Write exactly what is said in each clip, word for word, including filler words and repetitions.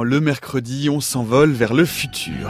le mercredi, on s'envole vers le futur.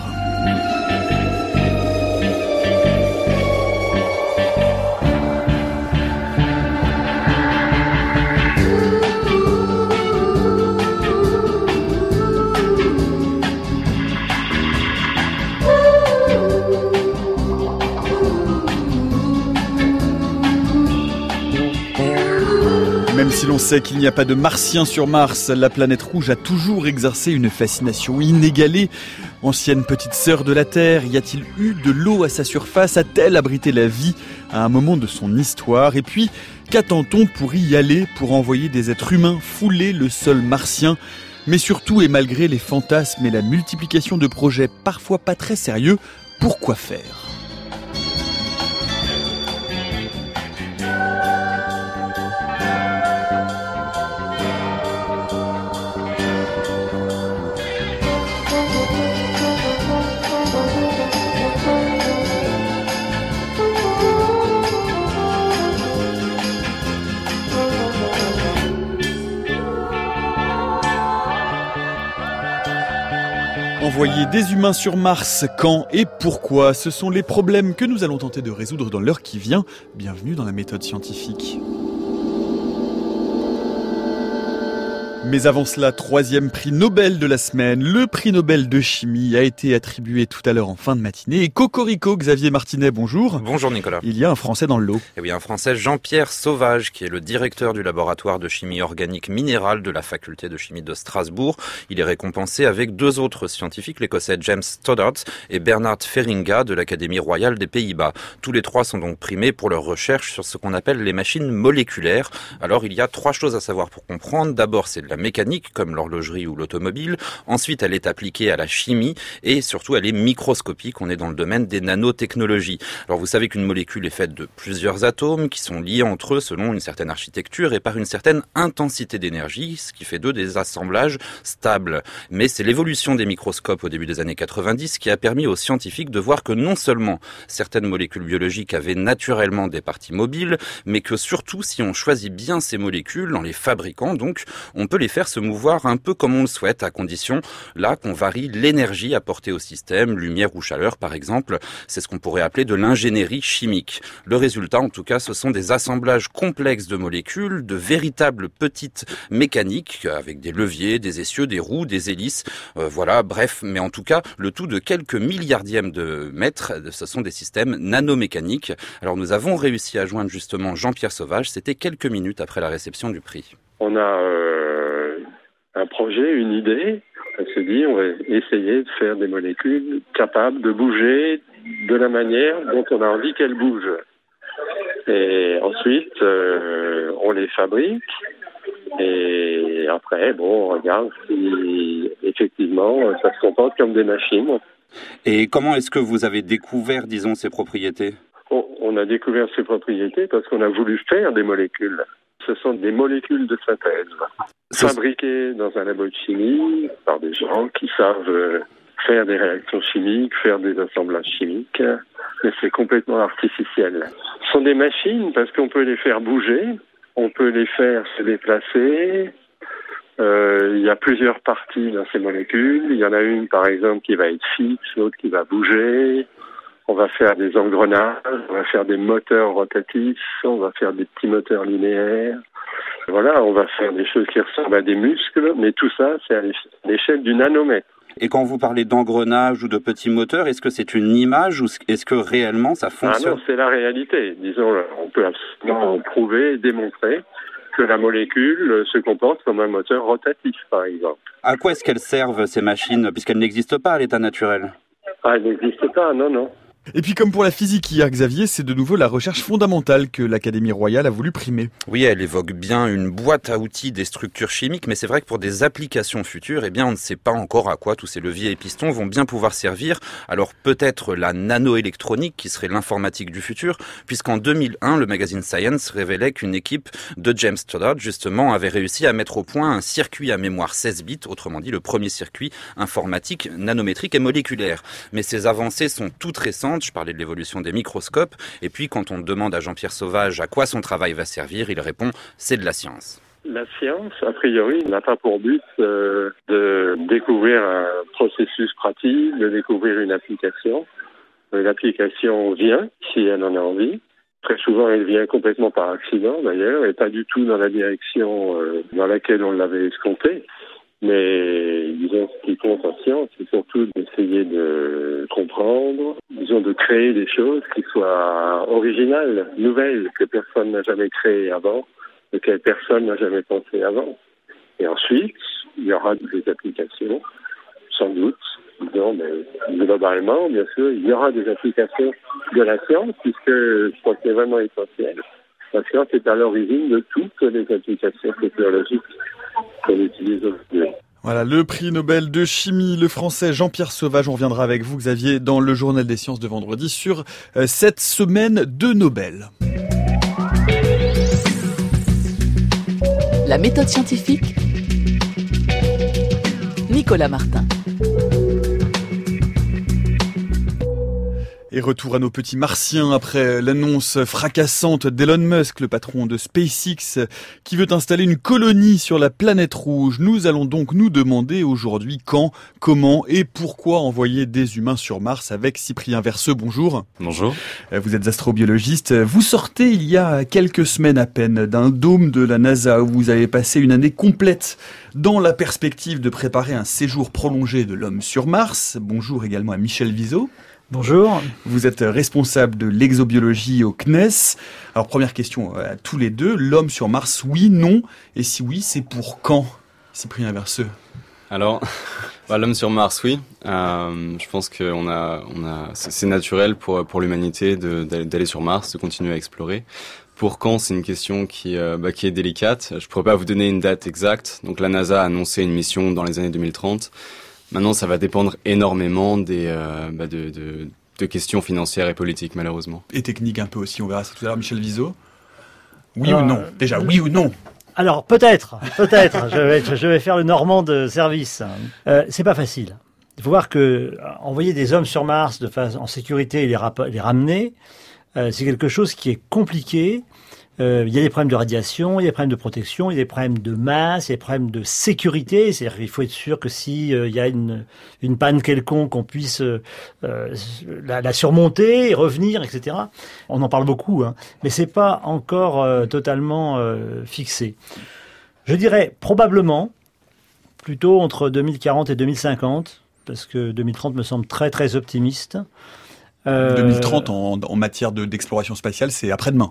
Même si l'on sait qu'il n'y a pas de martiens sur Mars, la planète rouge a toujours exercé une fascination inégalée. Ancienne petite sœur de la Terre, y a-t-il eu de l'eau à sa surface? A-t-elle abrité la vie à un moment de son histoire? Et puis, qu'attend-on pour y aller, pour envoyer des êtres humains fouler le sol martien? Mais surtout, et malgré les fantasmes et la multiplication de projets parfois pas très sérieux, pourquoi faire ? Envoyer des humains sur Mars, quand et pourquoi? Ce sont les problèmes que nous allons tenter de résoudre dans l'heure qui vient. Bienvenue dans la méthode scientifique. Mais avant cela, troisième prix Nobel de la semaine. Le prix Nobel de chimie a été attribué tout à l'heure en fin de matinée. Et cocorico, Xavier Martinet, bonjour. Bonjour Nicolas. Il y a un Français dans le lot. Et oui, un Français, Jean-Pierre Sauvage, qui est le directeur du laboratoire de chimie organique minérale de la faculté de chimie de Strasbourg. Il est récompensé avec deux autres scientifiques, l'Écossais James Stoddart et Bernard Feringa de l'Académie royale des Pays-Bas. Tous les trois sont donc primés pour leur recherche sur ce qu'on appelle les machines moléculaires. Alors, il y a trois choses à savoir pour comprendre. D'abord, c'est de la mécanique, comme l'horlogerie ou l'automobile. Ensuite, elle est appliquée à la chimie et surtout, elle est microscopique. On est dans le domaine des nanotechnologies. Alors, vous savez qu'une molécule est faite de plusieurs atomes qui sont liés entre eux selon une certaine architecture et par une certaine intensité d'énergie, ce qui fait d'eux des assemblages stables. Mais c'est l'évolution des microscopes au début des années quatre-vingt-dix qui a permis aux scientifiques de voir que non seulement certaines molécules biologiques avaient naturellement des parties mobiles, mais que surtout, si on choisit bien ces molécules, en les fabriquant donc, on peut les faire se mouvoir un peu comme on le souhaite, à condition là qu'on varie l'énergie apportée au système, lumière ou chaleur par exemple. C'est ce qu'on pourrait appeler de l'ingénierie chimique. Le résultat, en tout cas, ce sont des assemblages complexes de molécules, de véritables petites mécaniques, avec des leviers, des essieux, des roues, des hélices, euh, voilà, bref, mais en tout cas, le tout de quelques milliardièmes de mètres, ce sont des systèmes nanomécaniques. Alors nous avons réussi à joindre justement Jean-Pierre Sauvage, c'était quelques minutes après la réception du prix. On a euh, un projet, une idée. On se dit, on va essayer de faire des molécules capables de bouger de la manière dont on a envie qu'elles bougent. Et ensuite, euh, on les fabrique. Et après, bon, on regarde si effectivement ça se comporte comme des machines. Et comment est-ce que vous avez découvert, disons, ces propriétés ? on, on a découvert ces propriétés parce qu'on a voulu faire des molécules. Ce sont des molécules de synthèse, fabriquées dans un labo de chimie par des gens qui savent faire des réactions chimiques, faire des assemblages chimiques, mais c'est complètement artificiel. Ce sont des machines parce qu'on peut les faire bouger, on peut les faire se déplacer. Euh, il y a plusieurs parties dans ces molécules. Il y en a une, par exemple, qui va être fixe, l'autre qui va bouger. On va faire des engrenages, on va faire des moteurs rotatifs, on va faire des petits moteurs linéaires. Voilà, on va faire des choses qui ressemblent à des muscles, mais tout ça, c'est à l'échelle du nanomètre. Et quand vous parlez d'engrenage ou de petits moteurs, est-ce que c'est une image ou est-ce que réellement ça fonctionne ? Ah non, c'est la réalité. Disons, on peut absolument prouver, démontrer que la molécule se comporte comme un moteur rotatif, par exemple. À quoi est-ce qu'elles servent, ces machines, puisqu'elles n'existent pas à l'état naturel ? Ah, elles n'existent pas, non, non. Et puis comme pour la physique hier, Xavier, c'est de nouveau la recherche fondamentale que l'Académie royale a voulu primer. Oui, elle évoque bien une boîte à outils des structures chimiques, mais c'est vrai que pour des applications futures, eh bien, on ne sait pas encore à quoi tous ces leviers et pistons vont bien pouvoir servir. Alors peut-être la nanoélectronique, qui serait l'informatique du futur, puisqu'en deux mille un, le magazine Science révélait qu'une équipe de James Stoddart, justement, avait réussi à mettre au point un circuit à mémoire seize bits, autrement dit le premier circuit informatique, nanométrique et moléculaire. Mais ces avancées sont toutes récentes. Je parlais de l'évolution des microscopes. Et puis, quand on demande à Jean-Pierre Sauvage à quoi son travail va servir, il répond « c'est de la science ». La science, a priori, n'a pas pour but euh, de découvrir un processus pratique, de découvrir une application. L'application vient, si elle en a envie. Très souvent, elle vient complètement par accident, d'ailleurs, et pas du tout dans la direction euh, dans laquelle on l'avait escompté. Mais, disons, ce qui compte en science, c'est surtout d'essayer de comprendre, disons, de créer des choses qui soient originales, nouvelles, que personne n'a jamais créées avant, auxquelles personne n'a jamais pensé avant. Et ensuite, il y aura des applications, sans doute, disons, mais globalement, bien sûr, il y aura des applications de la science, puisque je crois que c'est vraiment essentiel. La science est à l'origine de toutes les applications technologiques qu'on utilise aujourd'hui. Voilà, le prix Nobel de chimie, le français Jean-Pierre Sauvage. On reviendra avec vous, Xavier, dans le Journal des sciences de vendredi sur euh, cette semaine de Nobel. La méthode scientifique, Nicolas Martin. Et retour à nos petits martiens après l'annonce fracassante d'Elon Musk, le patron de SpaceX, qui veut installer une colonie sur la planète rouge. Nous allons donc nous demander aujourd'hui quand, comment et pourquoi envoyer des humains sur Mars avec Cyprien Verseux. Bonjour. Bonjour. Vous êtes astrobiologiste. Vous sortez il y a quelques semaines à peine d'un dôme de la NASA où vous avez passé une année complète dans la perspective de préparer un séjour prolongé de l'homme sur Mars. Bonjour également à Michel Viseau. Bonjour. Vous êtes responsable de l'exobiologie au C N E S. Alors première question à tous les deux, l'homme sur Mars, oui, non? Et si oui, c'est pour quand, Cyprien Verseux? Alors, bah, l'homme sur Mars, oui. Euh, je pense que on a, on a, c'est naturel pour pour l'humanité de, d'aller sur Mars, de continuer à explorer. Pour quand, c'est une question qui, euh, bah, qui est délicate. Je pourrais pas vous donner une date exacte. Donc la NASA a annoncé une mission dans les années deux mille trente. Maintenant, ça va dépendre énormément des, euh, bah de, de, de questions financières et politiques, malheureusement. Et techniques un peu aussi, on verra ça tout à l'heure. Michel Viseau. Oui Alors, ou non? Déjà, oui ou non? Alors, peut-être, peut-être, je vais, je vais faire le Normand de service. Euh, c'est pas facile. Il faut voir que envoyer des hommes sur Mars de façon en sécurité et les, rap- les ramener, euh, c'est quelque chose qui est compliqué. Euh, il y a des problèmes de radiation, il y a des problèmes de protection, il y a des problèmes de masse, il y a des problèmes de sécurité. C'est-à-dire qu'il faut être sûr que si euh, il y a une, une panne quelconque, on puisse euh, la, la surmonter et revenir, et cetera. On en parle beaucoup, hein, mais c'est pas encore euh, totalement euh, fixé. Je dirais probablement plutôt entre deux mille quarante et deux mille cinquante, parce que deux mille trente me semble très très optimiste. Euh, deux mille trente en, en matière de, d'exploration spatiale, c'est après-demain.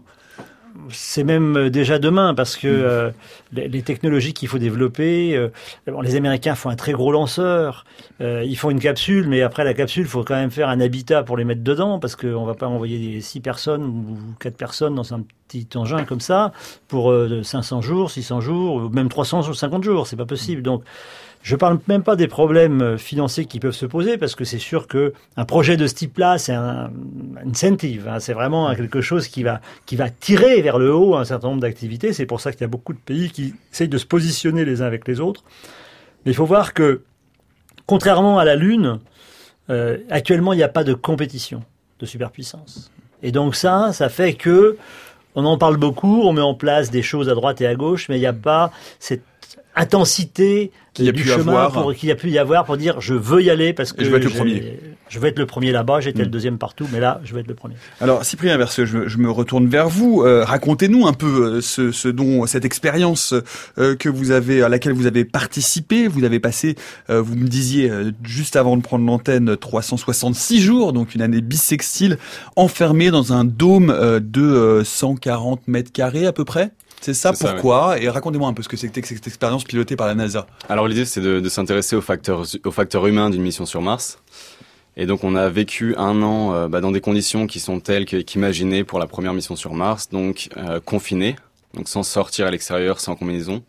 C'est même déjà demain parce que euh, les, les technologies qu'il faut développer, euh, bon, les Américains font un très gros lanceur, euh, ils font une capsule, mais après la capsule, il faut quand même faire un habitat pour les mettre dedans parce qu'on va pas envoyer six personnes ou quatre personnes dans un petit engin comme ça pour euh, cinq cents jours, six cents jours, ou même trois cents ou cinquante jours, c'est pas possible. Donc je parle même pas des problèmes financiers qui peuvent se poser parce que c'est sûr que un projet de ce type-là, c'est un incentive, hein, c'est vraiment quelque chose qui va qui va tirer vers le haut un certain nombre d'activités. C'est pour ça qu'il y a beaucoup de pays qui essayent de se positionner les uns avec les autres. Mais il faut voir que, contrairement à la Lune, euh, actuellement il n'y a pas de compétition de superpuissance. Et donc ça, ça fait que on en parle beaucoup, on met en place des choses à droite et à gauche, mais il n'y a pas cette intensité qu'il y a du pu chemin avoir. Pour, qu'il y a pu y avoir pour dire je veux y aller parce que je veux être le premier. Je veux être le premier là-bas, j'étais mmh. le deuxième partout, mais là, je veux être le premier. Alors, Cyprien Verseux, je, je me retourne vers vous. Euh, racontez-nous un peu ce, ce dont, cette expérience euh, que vous avez, à laquelle vous avez participé. Vous avez passé, euh, vous me disiez euh, juste avant de prendre l'antenne, trois cent soixante-six jours, donc une année bissextile, enfermé dans un dôme euh, de euh, cent quarante mètres carrés à peu près. C'est ça, c'est pourquoi ça, oui. Et racontez-moi un peu ce que c'était que cette expérience pilotée par la NASA. Alors l'idée, c'est de, de s'intéresser aux facteurs, aux facteurs humains d'une mission sur Mars. Et donc on a vécu un an euh, bah, dans des conditions qui sont telles que, qu'imaginées pour la première mission sur Mars, donc euh, confinés, donc sans sortir à l'extérieur, sans combinaison,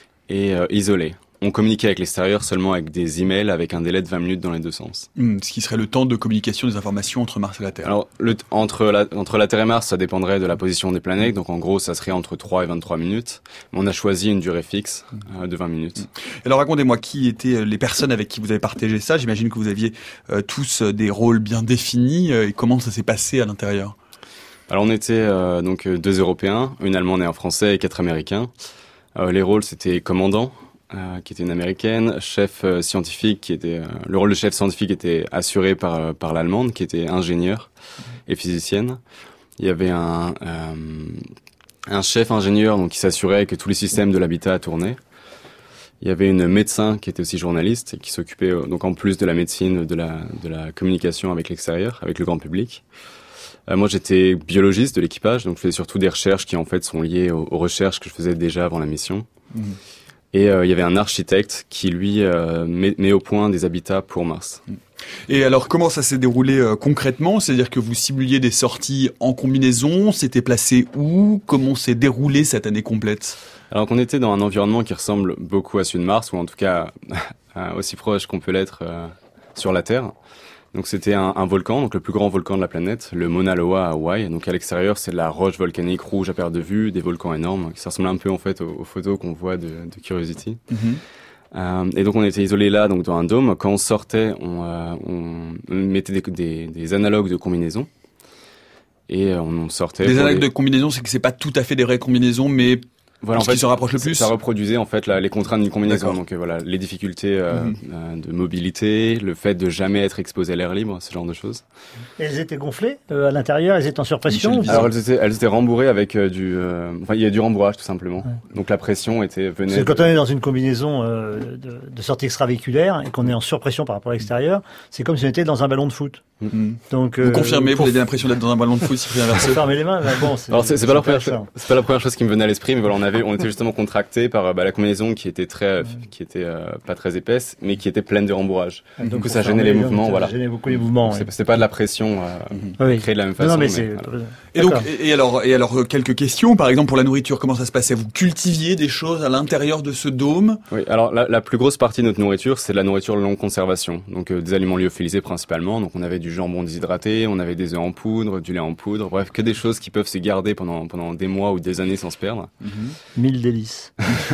et euh, isolés. On communiquait avec l'extérieur seulement avec des emails avec un délai de vingt minutes dans les deux sens. Mmh, ce qui serait le temps de communication des informations entre Mars et la Terre. Alors, le, entre, la, entre la Terre et Mars, ça dépendrait de la position des planètes. Donc, en gros, ça serait entre trois et vingt-trois minutes. Mais on a choisi une durée fixe euh, de vingt minutes. Mmh. Alors, racontez-moi, qui étaient les personnes avec qui vous avez partagé ça? J'imagine que vous aviez euh, tous des rôles bien définis. Euh, et comment ça s'est passé à l'intérieur? Alors, on était euh, donc deux Européens, une Allemande et un Français et quatre Américains. Euh, les rôles, c'était commandant, euh, qui était une américaine, chef euh, scientifique, qui était euh, le rôle de chef scientifique était assuré par euh, par l'allemande, qui était ingénieure et physicienne. Il y avait un euh, un chef ingénieur, donc qui s'assurait que tous les systèmes de l'habitat tournaient. Il y avait une médecin qui était aussi journaliste et qui s'occupait euh, donc en plus de la médecine, de la de la communication avec l'extérieur, avec le grand public. Euh, moi, j'étais biologiste de l'équipage, donc je faisais surtout des recherches qui en fait sont liées aux, aux recherches que je faisais déjà avant la mission. Mmh. Et euh, il y avait un architecte qui lui euh, met, met au point des habitats pour Mars. Et alors, comment ça s'est déroulé euh, concrètement ? C'est-à-dire que vous simuliez des sorties en combinaison, c'était placé où ? Comment s'est déroulée cette année complète ? Alors qu'on était dans un environnement qui ressemble beaucoup à celui de Mars, ou en tout cas aussi proche qu'on peut l'être euh, sur la Terre. Donc c'était un, un volcan, donc le plus grand volcan de la planète, le Mauna Loa à Hawaï. Donc à l'extérieur, c'est de la roche volcanique rouge à perte de vue, des volcans énormes. Ça ressemble un peu en fait aux, aux photos qu'on voit de, de Curiosity. Mm-hmm. Euh, et donc on était isolés là, donc dans un dôme. Quand on sortait, on, euh, on mettait des, des, des analogues de combinaison. Et euh, on sortait. Des analogues les... de combinaison, c'est que c'est pas tout à fait des vraies combinaisons, mais voilà, en fait, qui se rapproche le plus. Ça reproduisait en fait la, les contraintes d'une combinaison. D'accord. Donc euh, voilà, les difficultés euh, mm-hmm. euh, de mobilité, le fait de jamais être exposé à l'air libre, ce genre de choses. Et elles étaient gonflées euh, à l'intérieur, elles étaient en surpression. Alors elles étaient, elles étaient rembourrées avec euh, du, euh, enfin il y a du rembourrage tout simplement. Ouais. Donc la pression était venait. C'est de... quand on est dans une combinaison euh, de, de sortie extravéhiculaire et qu'on est en surpression par rapport à l'extérieur, c'est comme si on était dans un ballon de foot. Mm-hmm. Donc, euh, vous confirmez, pour... vous avez l'impression d'être dans un ballon de foot, Cyprien Verseux. Fermer les mains, bon, c'est, alors c'est, c'est, c'est pas la première chose, c'est pas la première chose qui me venait à l'esprit, mais voilà, on avait, on était justement contracté par bah, la combinaison qui était très, qui était euh, pas très épaisse, mais qui était pleine de rembourrage. Donc, donc ça gênait les mouvements, ça voilà. Ça gênait beaucoup les mouvements. C'est, c'est pas de la pression euh, mm-hmm. oui. créée de la même façon. Non, mais, mais c'est. Voilà. Et donc, et alors, et alors quelques questions. Par exemple, pour la nourriture, comment ça se passait ? Vous cultiviez des choses à l'intérieur de ce dôme ? Oui. Alors la, la plus grosse partie de notre nourriture, c'est de la nourriture longue conservation. Donc euh, des aliments lyophilisés principalement. Donc on avait du jambon déshydraté, on avait des œufs en poudre, du lait en poudre. Bref, que des choses qui peuvent se garder pendant pendant des mois ou des années sans se perdre. Mm-hmm. Mille délices.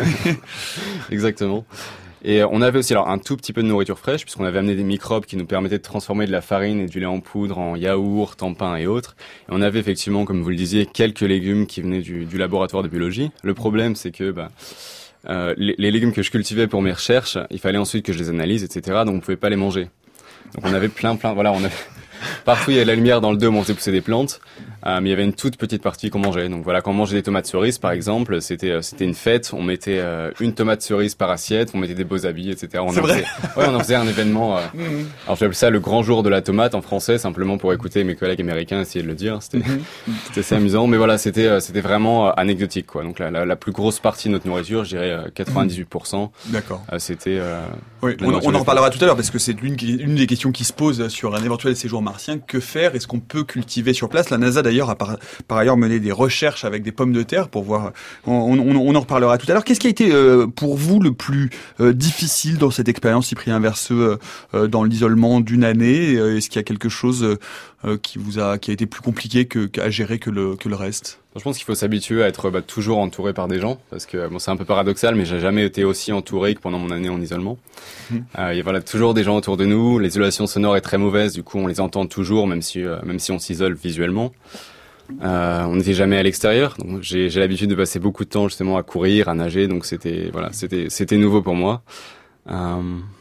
Exactement. Et on avait aussi alors un tout petit peu de nourriture fraîche, puisqu'on avait amené des microbes qui nous permettaient de transformer de la farine et du lait en poudre en yaourt, en pain et autres. Et on avait effectivement, comme vous le disiez, quelques légumes qui venaient du, du laboratoire de biologie. Le problème, c'est que bah, euh, les, les légumes que je cultivais pour mes recherches, il fallait ensuite que je les analyse, et cetera. Donc on pouvait pas les manger. Donc on avait plein, plein, voilà, on avait... Partout, il y avait de la lumière dans le dôme, on faisait pousser des plantes, euh, mais il y avait une toute petite partie qu'on mangeait. Donc voilà, quand on mangeait des tomates cerises, par exemple, c'était euh, c'était une fête. On mettait euh, une tomate cerise par assiette, on mettait des beaux habits, et cetera. On C'est en vrai. faisait, ouais, on en faisait un événement. Euh, mm-hmm. Alors j'appelle ça le grand jour de la tomate en français, simplement pour écouter mes collègues américains essayer de le dire. C'était mm-hmm. c'était assez amusant, mais voilà, c'était euh, c'était vraiment euh, anecdotique, quoi. Donc la, la la plus grosse partie de notre nourriture, je dirais euh, quatre-vingt-dix-huit pour cent. D'accord. Euh, c'était. Euh, oui, on, on en reparlera tout à l'heure parce que c'est une une des questions qui se posent sur un éventuel séjour martien. Que faire ? Est-ce qu'on peut cultiver sur place ? La NASA d'ailleurs a par, par ailleurs mené des recherches avec des pommes de terre pour voir. On, on, on en reparlera tout à l'heure. Qu'est-ce qui a été euh, pour vous le plus euh, difficile dans cette expérience, Cyprien Verseux, euh, dans l'isolement d'une année ? Est-ce qu'il y a quelque chose euh, qui vous a qui a été plus compliqué que, à gérer que le que le reste ? Je pense qu'il faut s'habituer à être bah, toujours entouré par des gens, parce que bon, c'est un peu paradoxal, mais j'ai jamais été aussi entouré que pendant mon année en isolement. Mmh. Euh, il y a voilà toujours des gens autour de nous. L'isolation sonore est très mauvaise, du coup on les entend toujours, même si euh, même si on s'isole visuellement. Euh, on n'était jamais à l'extérieur, donc j'ai, j'ai l'habitude de passer beaucoup de temps justement à courir, à nager, donc c'était voilà, c'était c'était nouveau pour moi. Euh...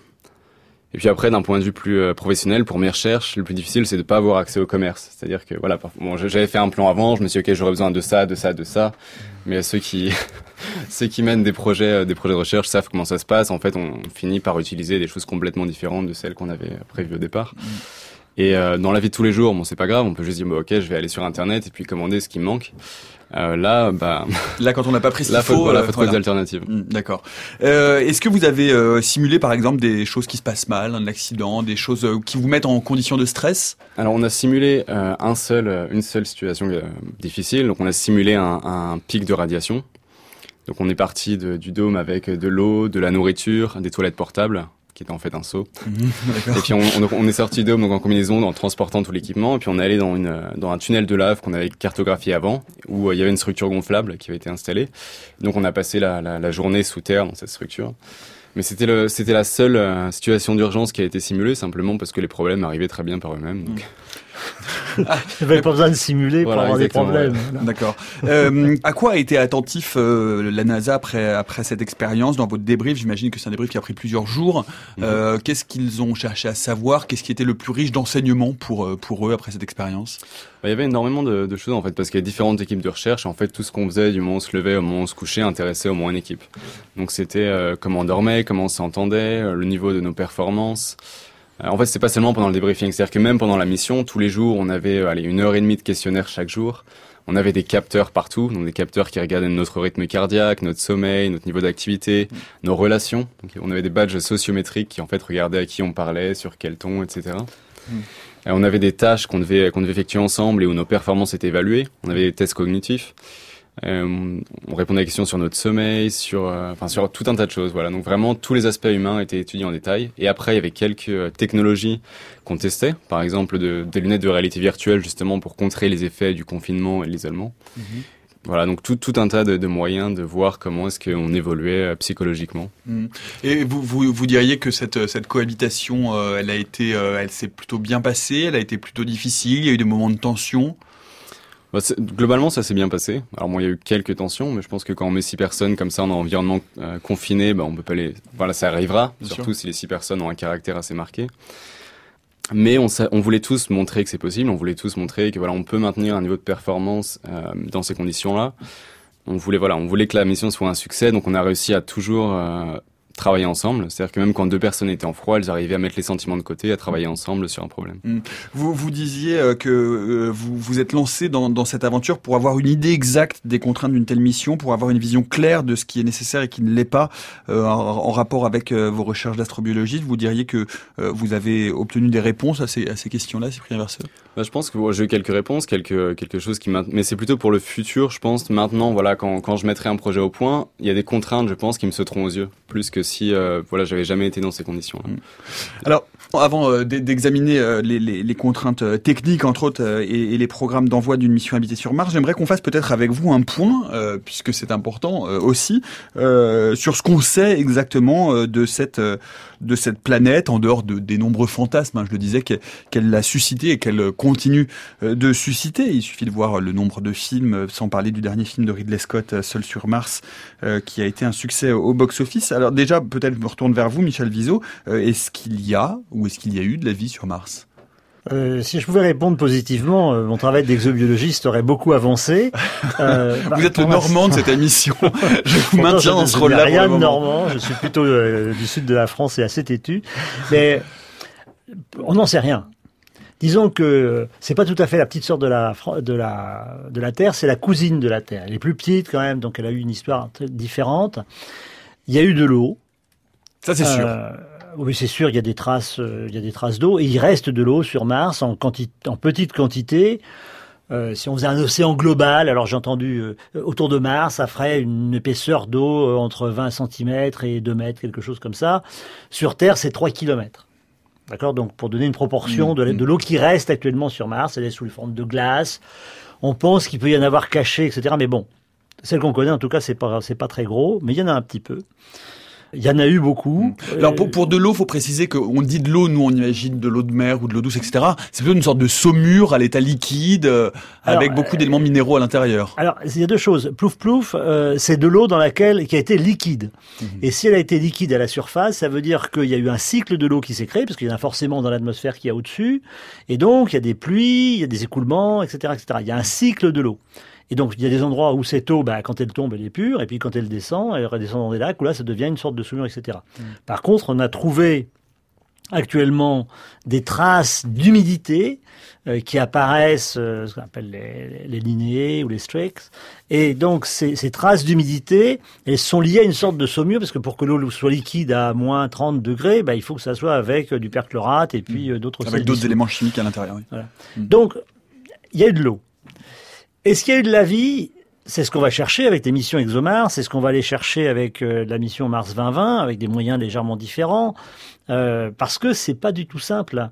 Et puis après, d'un point de vue plus euh, professionnel, pour mes recherches, le plus difficile, c'est de pas avoir accès au commerce. C'est-à-dire que voilà, bon, j'avais fait un plan avant, je me suis dit, ok, j'aurais besoin de ça, de ça, de ça. Mais ceux qui ceux qui mènent des projets, euh, des projets de recherche savent comment ça se passe. En fait, on finit par utiliser des choses complètement différentes de celles qu'on avait prévues au départ. Et euh, dans la vie de tous les jours, bon, c'est pas grave, on peut juste dire, bon, ok, je vais aller sur Internet et puis commander ce qui me manque. Euh, là, bah, là, quand on n'a pas pris ce qu'il là, faut, faut, voilà, euh, faut trouver voilà. des alternatives. Mmh, d'accord. Euh, est-ce que vous avez euh, simulé, par exemple, des choses qui se passent mal, un accident, des choses euh, qui vous mettent en condition de stress ? Alors, on a simulé euh, un seul, une seule situation euh, difficile. Donc, on a simulé un, un pic de radiation. Donc, on est parti de, du dôme avec de l'eau, de la nourriture, des toilettes portables, qui était en fait un seau. Mmh, et puis on, on, on est sorti d'hôme donc en combinaison en transportant tout l'équipement, et puis on est allé dans une dans un tunnel de lave qu'on avait cartographié avant, où euh, il y avait une structure gonflable qui avait été installée. Donc on a passé la, la, la journée sous terre dans cette structure. Mais c'était le c'était la seule euh, situation d'urgence qui a été simulée, simplement parce que les problèmes arrivaient très bien par eux-mêmes. Donc. Mmh. Ah. Il n'y avait pas besoin de simuler voilà, pour avoir des problèmes. Ouais. Voilà. D'accord. Euh, à quoi a été attentif euh, la NASA après, après cette expérience? Dans votre débrief, j'imagine que c'est un débrief qui a pris plusieurs jours. Euh, mm-hmm. Qu'est-ce qu'ils ont cherché à savoir? Qu'est-ce qui était le plus riche d'enseignements pour, pour eux après cette expérience? Bah, il y avait énormément de, de choses en fait, parce qu'il y a différentes équipes de recherche. En fait, tout ce qu'on faisait du moment où on se levait au moment où on se couchait intéressait au moins une équipe. Donc c'était euh, comment on dormait, comment on s'entendait, euh, le niveau de nos performances. Euh, en fait, c'est pas seulement pendant le débriefing, c'est-à-dire que même pendant la mission, tous les jours, on avait euh, allez, une heure et demie de questionnaire chaque jour. On avait des capteurs partout, donc des capteurs qui regardaient notre rythme cardiaque, notre sommeil, notre niveau d'activité, mmh. nos relations. Donc, on avait des badges sociométriques qui en fait regardaient à qui on parlait, sur quel ton, et cetera. Mmh. Et on avait des tâches qu'on devait qu'on devait effectuer ensemble et où nos performances étaient évaluées. On avait des tests cognitifs. Euh, on répondait à des questions sur notre sommeil, sur, euh, enfin sur tout un tas de choses. Voilà. Donc vraiment tous les aspects humains étaient étudiés en détail. Et après il y avait quelques euh, technologies qu'on testait, par exemple de, des lunettes de réalité virtuelle justement pour contrer les effets du confinement et de l'isolement. Mmh. Voilà, donc tout, tout un tas de, de moyens de voir comment est-ce qu'on évoluait euh, psychologiquement. Mmh. Et vous, vous, vous diriez que cette, cette cohabitation, euh, elle a été, euh, elle s'est plutôt bien passée, elle a été plutôt difficile, il y a eu des moments de tension? Bah, globalement, ça s'est bien passé. Alors bon, il y a eu quelques tensions, mais je pense que quand on met six personnes comme ça en environnement euh, confiné, bah, on peut pas les. Voilà, ça arrivera. Bien surtout sûr. Si les six personnes ont un caractère assez marqué. Mais on, on voulait tous montrer que c'est possible. On voulait tous montrer que voilà, on peut maintenir un niveau de performance euh, dans ces conditions-là. On voulait voilà, on voulait que la mission soit un succès, donc on a réussi à toujours euh, travailler ensemble. C'est-à-dire que même quand deux personnes étaient en froid, elles arrivaient à mettre les sentiments de côté, à travailler ensemble sur un problème. Mmh. Vous, vous disiez euh, que euh, vous vous êtes lancé dans, dans cette aventure pour avoir une idée exacte des contraintes d'une telle mission, pour avoir une vision claire de ce qui est nécessaire et qui ne l'est pas euh, en, en rapport avec euh, vos recherches d'astrobiologie. Vous diriez que euh, vous avez obtenu des réponses à ces, à ces questions-là, Cyprien Verseux? Bah, je pense que bon, j'ai eu quelques réponses, quelques, quelque chose qui m'a... Mais c'est plutôt pour le futur, je pense. Maintenant, voilà, quand, quand je mettrai un projet au point, il y a des contraintes, je pense, qui me sauteront aux yeux. Plus que si, euh, voilà, j'avais jamais été dans ces conditions-là. Mmh. Alors, avant euh, d'examiner euh, les, les, les contraintes euh, techniques, entre autres, euh, et, et les programmes d'envoi d'une mission habitée sur Mars, j'aimerais qu'on fasse peut-être avec vous un point, euh, puisque c'est important euh, aussi, euh, sur ce qu'on sait exactement euh, de cette euh, de cette planète, en dehors de, des nombreux fantasmes, hein, je le disais, qu'elle, qu'elle l'a suscité et qu'elle continue euh, de susciter. Il suffit de voir le nombre de films, sans parler du dernier film de Ridley Scott, Seul sur Mars, euh, qui a été un succès au box-office. Alors déjà, peut-être je me retourne vers vous, Michel Viseau. Euh, est-ce qu'il y a, ou est-ce qu'il y a eu de la vie sur Mars ? Euh, si je pouvais répondre positivement, euh, mon travail d'exobiologiste aurait beaucoup avancé. Euh, vous bah, êtes le Normand de cette émission. Je vous maintiens dans ce rôle-là. Je ne suis rien de Normand. Je suis plutôt euh, du sud de la France et assez têtu. Mais on n'en sait rien. Disons que c'est pas tout à fait la petite sœur de la de la de la Terre, c'est la cousine de la Terre. Elle est plus petite quand même, donc elle a eu une histoire différente. Il y a eu de l'eau. Ça c'est sûr. Euh, Oui, c'est sûr, il y a des traces, euh, il y a des traces d'eau, et il reste de l'eau sur Mars en, quanti- en petite quantité. Euh, si on faisait un océan global, alors j'ai entendu euh, autour de Mars, ça ferait une épaisseur d'eau euh, entre vingt centimètres et deux mètres, quelque chose comme ça. Sur Terre, c'est trois kilomètres. D'accord ? Donc, pour donner une proportion mmh, de, de l'eau qui reste actuellement sur Mars, elle est sous forme de glace. On pense qu'il peut y en avoir caché, et cetera. Mais bon, celle qu'on connaît, en tout cas, c'est pas, c'est pas très gros, mais il y en a un petit peu. Il y en a eu beaucoup. Alors pour, pour de l'eau, faut préciser qu'on dit de l'eau, nous on imagine de l'eau de mer ou de l'eau douce, et cetera. C'est plutôt une sorte de saumure à l'état liquide, euh, alors, avec beaucoup euh, d'éléments minéraux à l'intérieur. Alors il y a deux choses. Plouf plouf, euh, c'est de l'eau dans laquelle qui a été liquide. Mmh. Et si elle a été liquide à la surface, ça veut dire qu'il y a eu un cycle de l'eau qui s'est créé, parce qu'il y en a forcément dans l'atmosphère qui est au-dessus. Et donc il y a des pluies, il y a des écoulements, et cetera, et cetera. Il y a un cycle de l'eau. Et donc, il y a des endroits où cette eau, bah, quand elle tombe, elle est pure, et puis quand elle descend, elle redescend dans des lacs, où là, ça devient une sorte de saumure, et cetera. Mmh. Par contre, on a trouvé actuellement des traces d'humidité euh, qui apparaissent, euh, ce qu'on appelle les, les linées ou les streaks. Et donc, ces, ces traces d'humidité, elles sont liées à une sorte de saumure, parce que pour que l'eau soit liquide à moins trente degrés, bah, il faut que ça soit avec du perchlorate et puis euh, d'autres... Avec d'autres éléments chimiques à l'intérieur, oui. Voilà. Mmh. Donc, il y a eu de l'eau. Est-ce qu'il y a eu de la vie ? C'est ce qu'on va chercher avec les missions ExoMars, c'est ce qu'on va aller chercher avec euh, la mission Mars vingt vingt, avec des moyens légèrement différents, euh, parce que c'est pas du tout simple à,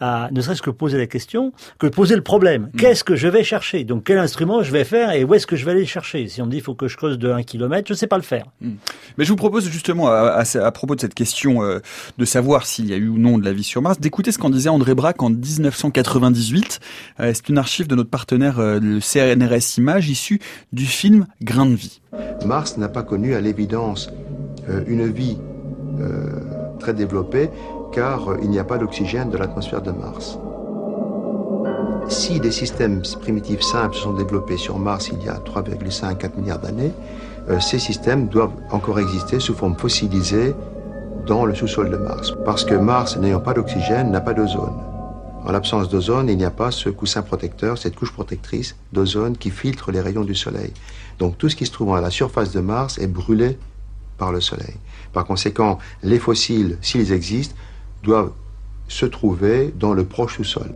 à ne serait-ce que poser la question, que poser le problème. Mmh. Qu'est-ce que je vais chercher? Donc quel instrument je vais faire et où est-ce que je vais aller le chercher? Si on me dit il faut que je creuse de un kilomètre, je ne sais pas le faire. Mmh. Mais je vous propose justement, à, à, à propos de cette question euh, de savoir s'il y a eu ou non de la vie sur Mars, d'écouter ce qu'en disait André Braque en dix-neuf cent quatre-vingt-dix-huit. Euh, c'est une archive de notre partenaire, euh, le C N R S Images, issue du film Grain de vie. Mars n'a pas connu à l'évidence euh, une vie euh, très développée, car euh, il n'y a pas d'oxygène dans l'atmosphère de Mars. Si des systèmes primitifs simples se sont développés sur Mars il y a trois virgule cinq à quatre milliards d'années, euh, ces systèmes doivent encore exister sous forme fossilisée dans le sous-sol de Mars. Parce que Mars, n'ayant pas d'oxygène, n'a pas d'ozone. En l'absence d'ozone, il n'y a pas ce coussin protecteur, cette couche protectrice d'ozone qui filtre les rayons du Soleil. Donc tout ce qui se trouve à la surface de Mars est brûlé par le Soleil. Par conséquent, les fossiles, s'ils existent, doivent se trouver dans le proche sous-sol.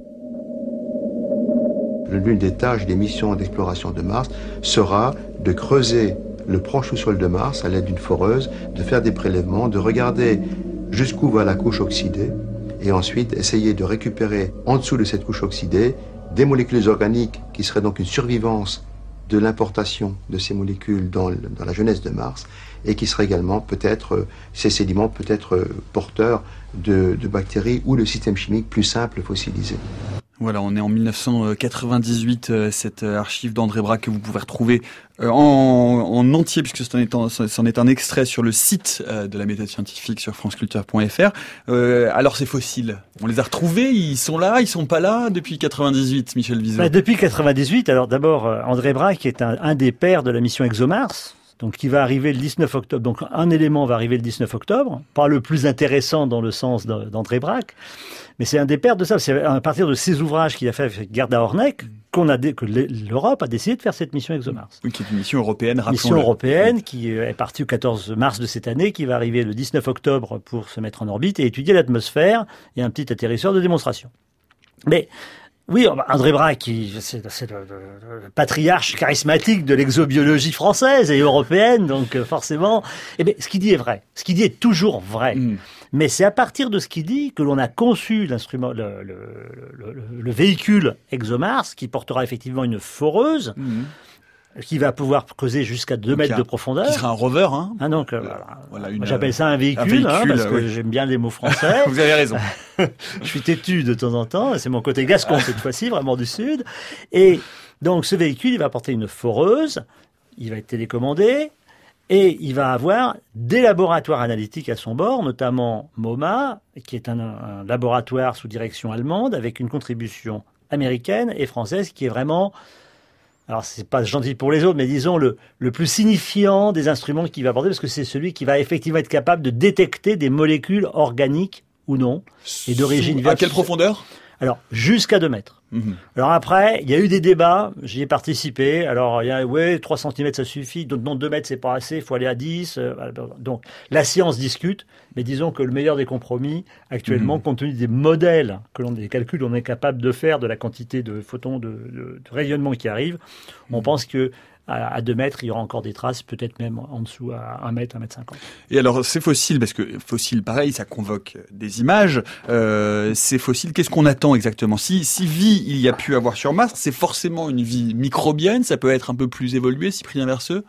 L'une des tâches des missions d'exploration de Mars sera de creuser le proche sous-sol de Mars à l'aide d'une foreuse, de faire des prélèvements, de regarder jusqu'où va la couche oxydée, et ensuite essayer de récupérer en dessous de cette couche oxydée des molécules organiques qui seraient donc une survivance de l'importation de ces molécules dans, dans la jeunesse de Mars, et qui seraient également peut-être, ces sédiments peut-être porteurs de, de bactéries ou de systèmes chimiques plus simples fossilisés. Voilà, on est en dix-neuf cent quatre-vingt-dix-huit, euh, cette archive d'André Braque que vous pouvez retrouver euh, en, en entier, puisque c'en est, un, c'en est un extrait sur le site euh, de la méthode scientifique sur franceculture point f r. Euh, alors ces fossiles, on les a retrouvés, ils sont là, ils sont pas là depuis quatre-vingt-dix-huit, Michel Vizot? Bah, depuis quatre-vingt-dix-huit, alors d'abord, André Braque est un, un des pères de la mission ExoMars. Donc, qui va arriver le dix-neuf octobre. Donc, un élément va arriver le dix-neuf octobre. Pas le plus intéressant dans le sens d'André Braque. Mais c'est un des pères de ça. C'est à partir de ces ouvrages qu'il a fait avec Gerda Horneck qu'on a, que l'Europe a décidé de faire cette mission ExoMars. Oui, qui est une mission européenne, rappelons-le. Mission européenne qui est partie au quatorze mars de cette année, qui va arriver le dix-neuf octobre pour se mettre en orbite et étudier l'atmosphère et un petit atterrisseur de démonstration. Mais, oui, André Braque, c'est le, le, le patriarche charismatique de l'exobiologie française et européenne, donc forcément, eh bien, ce qu'il dit est vrai. Ce qu'il dit est toujours vrai. Mmh. Mais c'est à partir de ce qu'il dit que l'on a conçu l'instrument, le, le, le, le véhicule ExoMars, qui portera effectivement une foreuse, mmh. qui va pouvoir creuser jusqu'à deux mètres de profondeur. Qui sera un rover, hein. Ah donc, euh, voilà, une, j'appelle ça un véhicule, un véhicule hein, parce oui. que j'aime bien les mots français. Vous avez raison. Je suis têtu de temps en temps, c'est mon côté gascon cette fois-ci, vraiment du Sud. Et donc ce véhicule, il va porter une foreuse, il va être télécommandé, et il va avoir des laboratoires analytiques à son bord, notamment MoMA, qui est un, un laboratoire sous direction allemande, avec une contribution américaine et française qui est vraiment... Alors, c'est pas gentil pour les autres, mais disons le, le plus signifiant des instruments qu'il va apporter, parce que c'est celui qui va effectivement être capable de détecter des molécules organiques ou non, et d'origine diverse. À quelle profondeur? Alors, jusqu'à deux mètres. Mmh. Alors après, il y a eu des débats, j'y ai participé. Alors, il y a, ouais, trois centimètres, ça suffit. Donc, non, deux mètres, c'est pas assez, il faut aller à dix. Euh, donc, la science discute, mais disons que le meilleur des compromis, actuellement, mmh. compte tenu des modèles, que l'on, des calculs qu'on est capable de faire, de la quantité de photons, de, de, de rayonnement qui arrive, mmh. on pense que à deux mètres, il y aura encore des traces, peut-être même en dessous à un mètre, un mètre cinquante. Et alors, ces fossiles, parce que fossiles, pareil, ça convoque des images. Euh, ces fossiles, qu'est-ce qu'on attend exactement? Si, si vie il y a pu avoir sur Mars, c'est forcément une vie microbienne, ça peut être un peu plus évolué, Cyprien Verseux?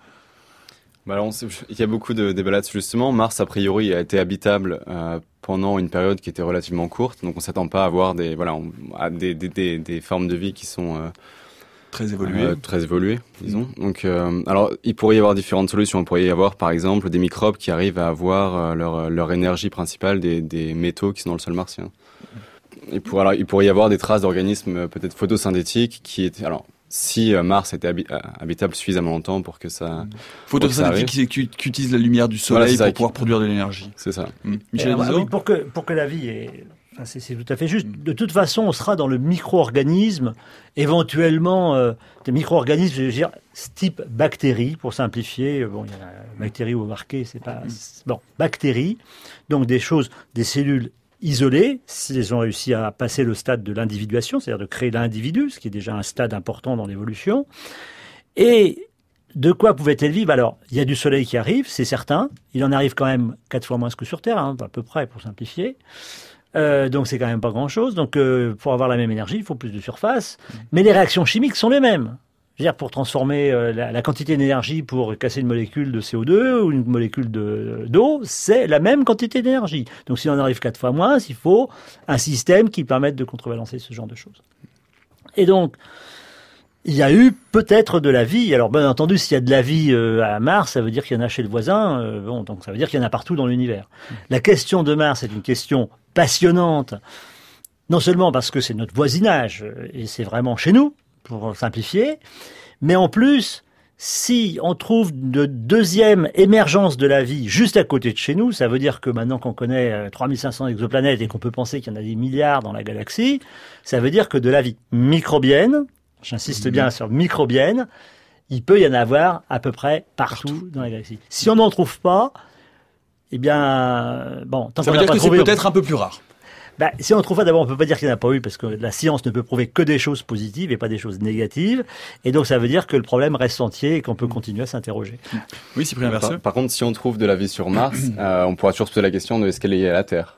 Bah alors, il y a beaucoup de débats là-dessus, justement. Mars, a priori, a été habitable euh, pendant une période qui était relativement courte, donc on s'attend pas à avoir des, voilà, on, à des, des, des, des formes de vie qui sont... Euh, Très évolué. Euh, très évolué, disons. Donc, euh, alors, il pourrait y avoir différentes solutions. Il pourrait y avoir, par exemple, des microbes qui arrivent à avoir euh, leur, leur énergie principale des, des métaux qui sont dans le sol martien. Il pourrait, alors, il pourrait y avoir des traces d'organismes peut-être photosynthétiques qui étaient... Alors, si euh, Mars était habi- habitable suffisamment longtemps pour que ça... Photosynthétique, qui, qui utilise la lumière du soleil voilà, pour pouvoir qui... produire de l'énergie. C'est ça. Mmh. Michel alors, oui, pour, que, pour que la vie ait... Enfin, c'est, c'est tout à fait juste. De toute façon, on sera dans le micro-organisme, éventuellement euh, des micro-organismes, je veux dire, type bactéries, pour simplifier. Bon, il y a la bactérie au marqué, c'est pas... C'est, bon, bactéries, donc des choses, des cellules isolées, si elles ont réussi à passer le stade de l'individuation, c'est-à-dire de créer l'individu, ce qui est déjà un stade important dans l'évolution. Et de quoi pouvait-elle vivre? Alors, il y a du soleil qui arrive, c'est certain. Il en arrive quand même quatre fois moins que sur Terre, hein, à peu près, pour simplifier. Euh, donc c'est quand même pas grand-chose. Donc euh, pour avoir la même énergie, il faut plus de surface. Mais les réactions chimiques sont les mêmes. C'est-à-dire pour transformer euh, la, la quantité d'énergie pour casser une molécule de C O deux ou une molécule de, d'eau, c'est la même quantité d'énergie. Donc si on arrive quatre fois moins, il faut un système qui permette de contrebalancer ce genre de choses. Et donc, il y a eu peut-être de la vie. Alors, bien entendu, s'il y a de la vie euh, à Mars, ça veut dire qu'il y en a chez le voisin. Euh, bon, donc ça veut dire qu'il y en a partout dans l'univers. La question de Mars est une question passionnante, non seulement parce que c'est notre voisinage, et c'est vraiment chez nous, pour simplifier, mais en plus, si on trouve de deuxième émergence de la vie juste à côté de chez nous, ça veut dire que maintenant qu'on connaît trois mille cinq cents exoplanètes et qu'on peut penser qu'il y en a des milliards dans la galaxie, ça veut dire que de la vie microbienne, j'insiste bien sur microbienne, il peut y en avoir à peu près partout, partout. dans la galaxie. Si on n'en trouve pas, eh bien, bon, tant ça qu'on veut n'a dire pas que trouvé, c'est peut-être un peu plus rare. Ben, si on ne trouve pas, d'abord, on peut pas dire qu'il n'y en a pas eu, parce que la science ne peut prouver que des choses positives et pas des choses négatives. Et donc, ça veut dire que le problème reste entier et qu'on peut continuer à s'interroger. Oui, Cyprien Verseux. Par, par contre, si on trouve de la vie sur Mars, euh, on pourra toujours se poser la question de est-ce qu'elle est liée à la Terre.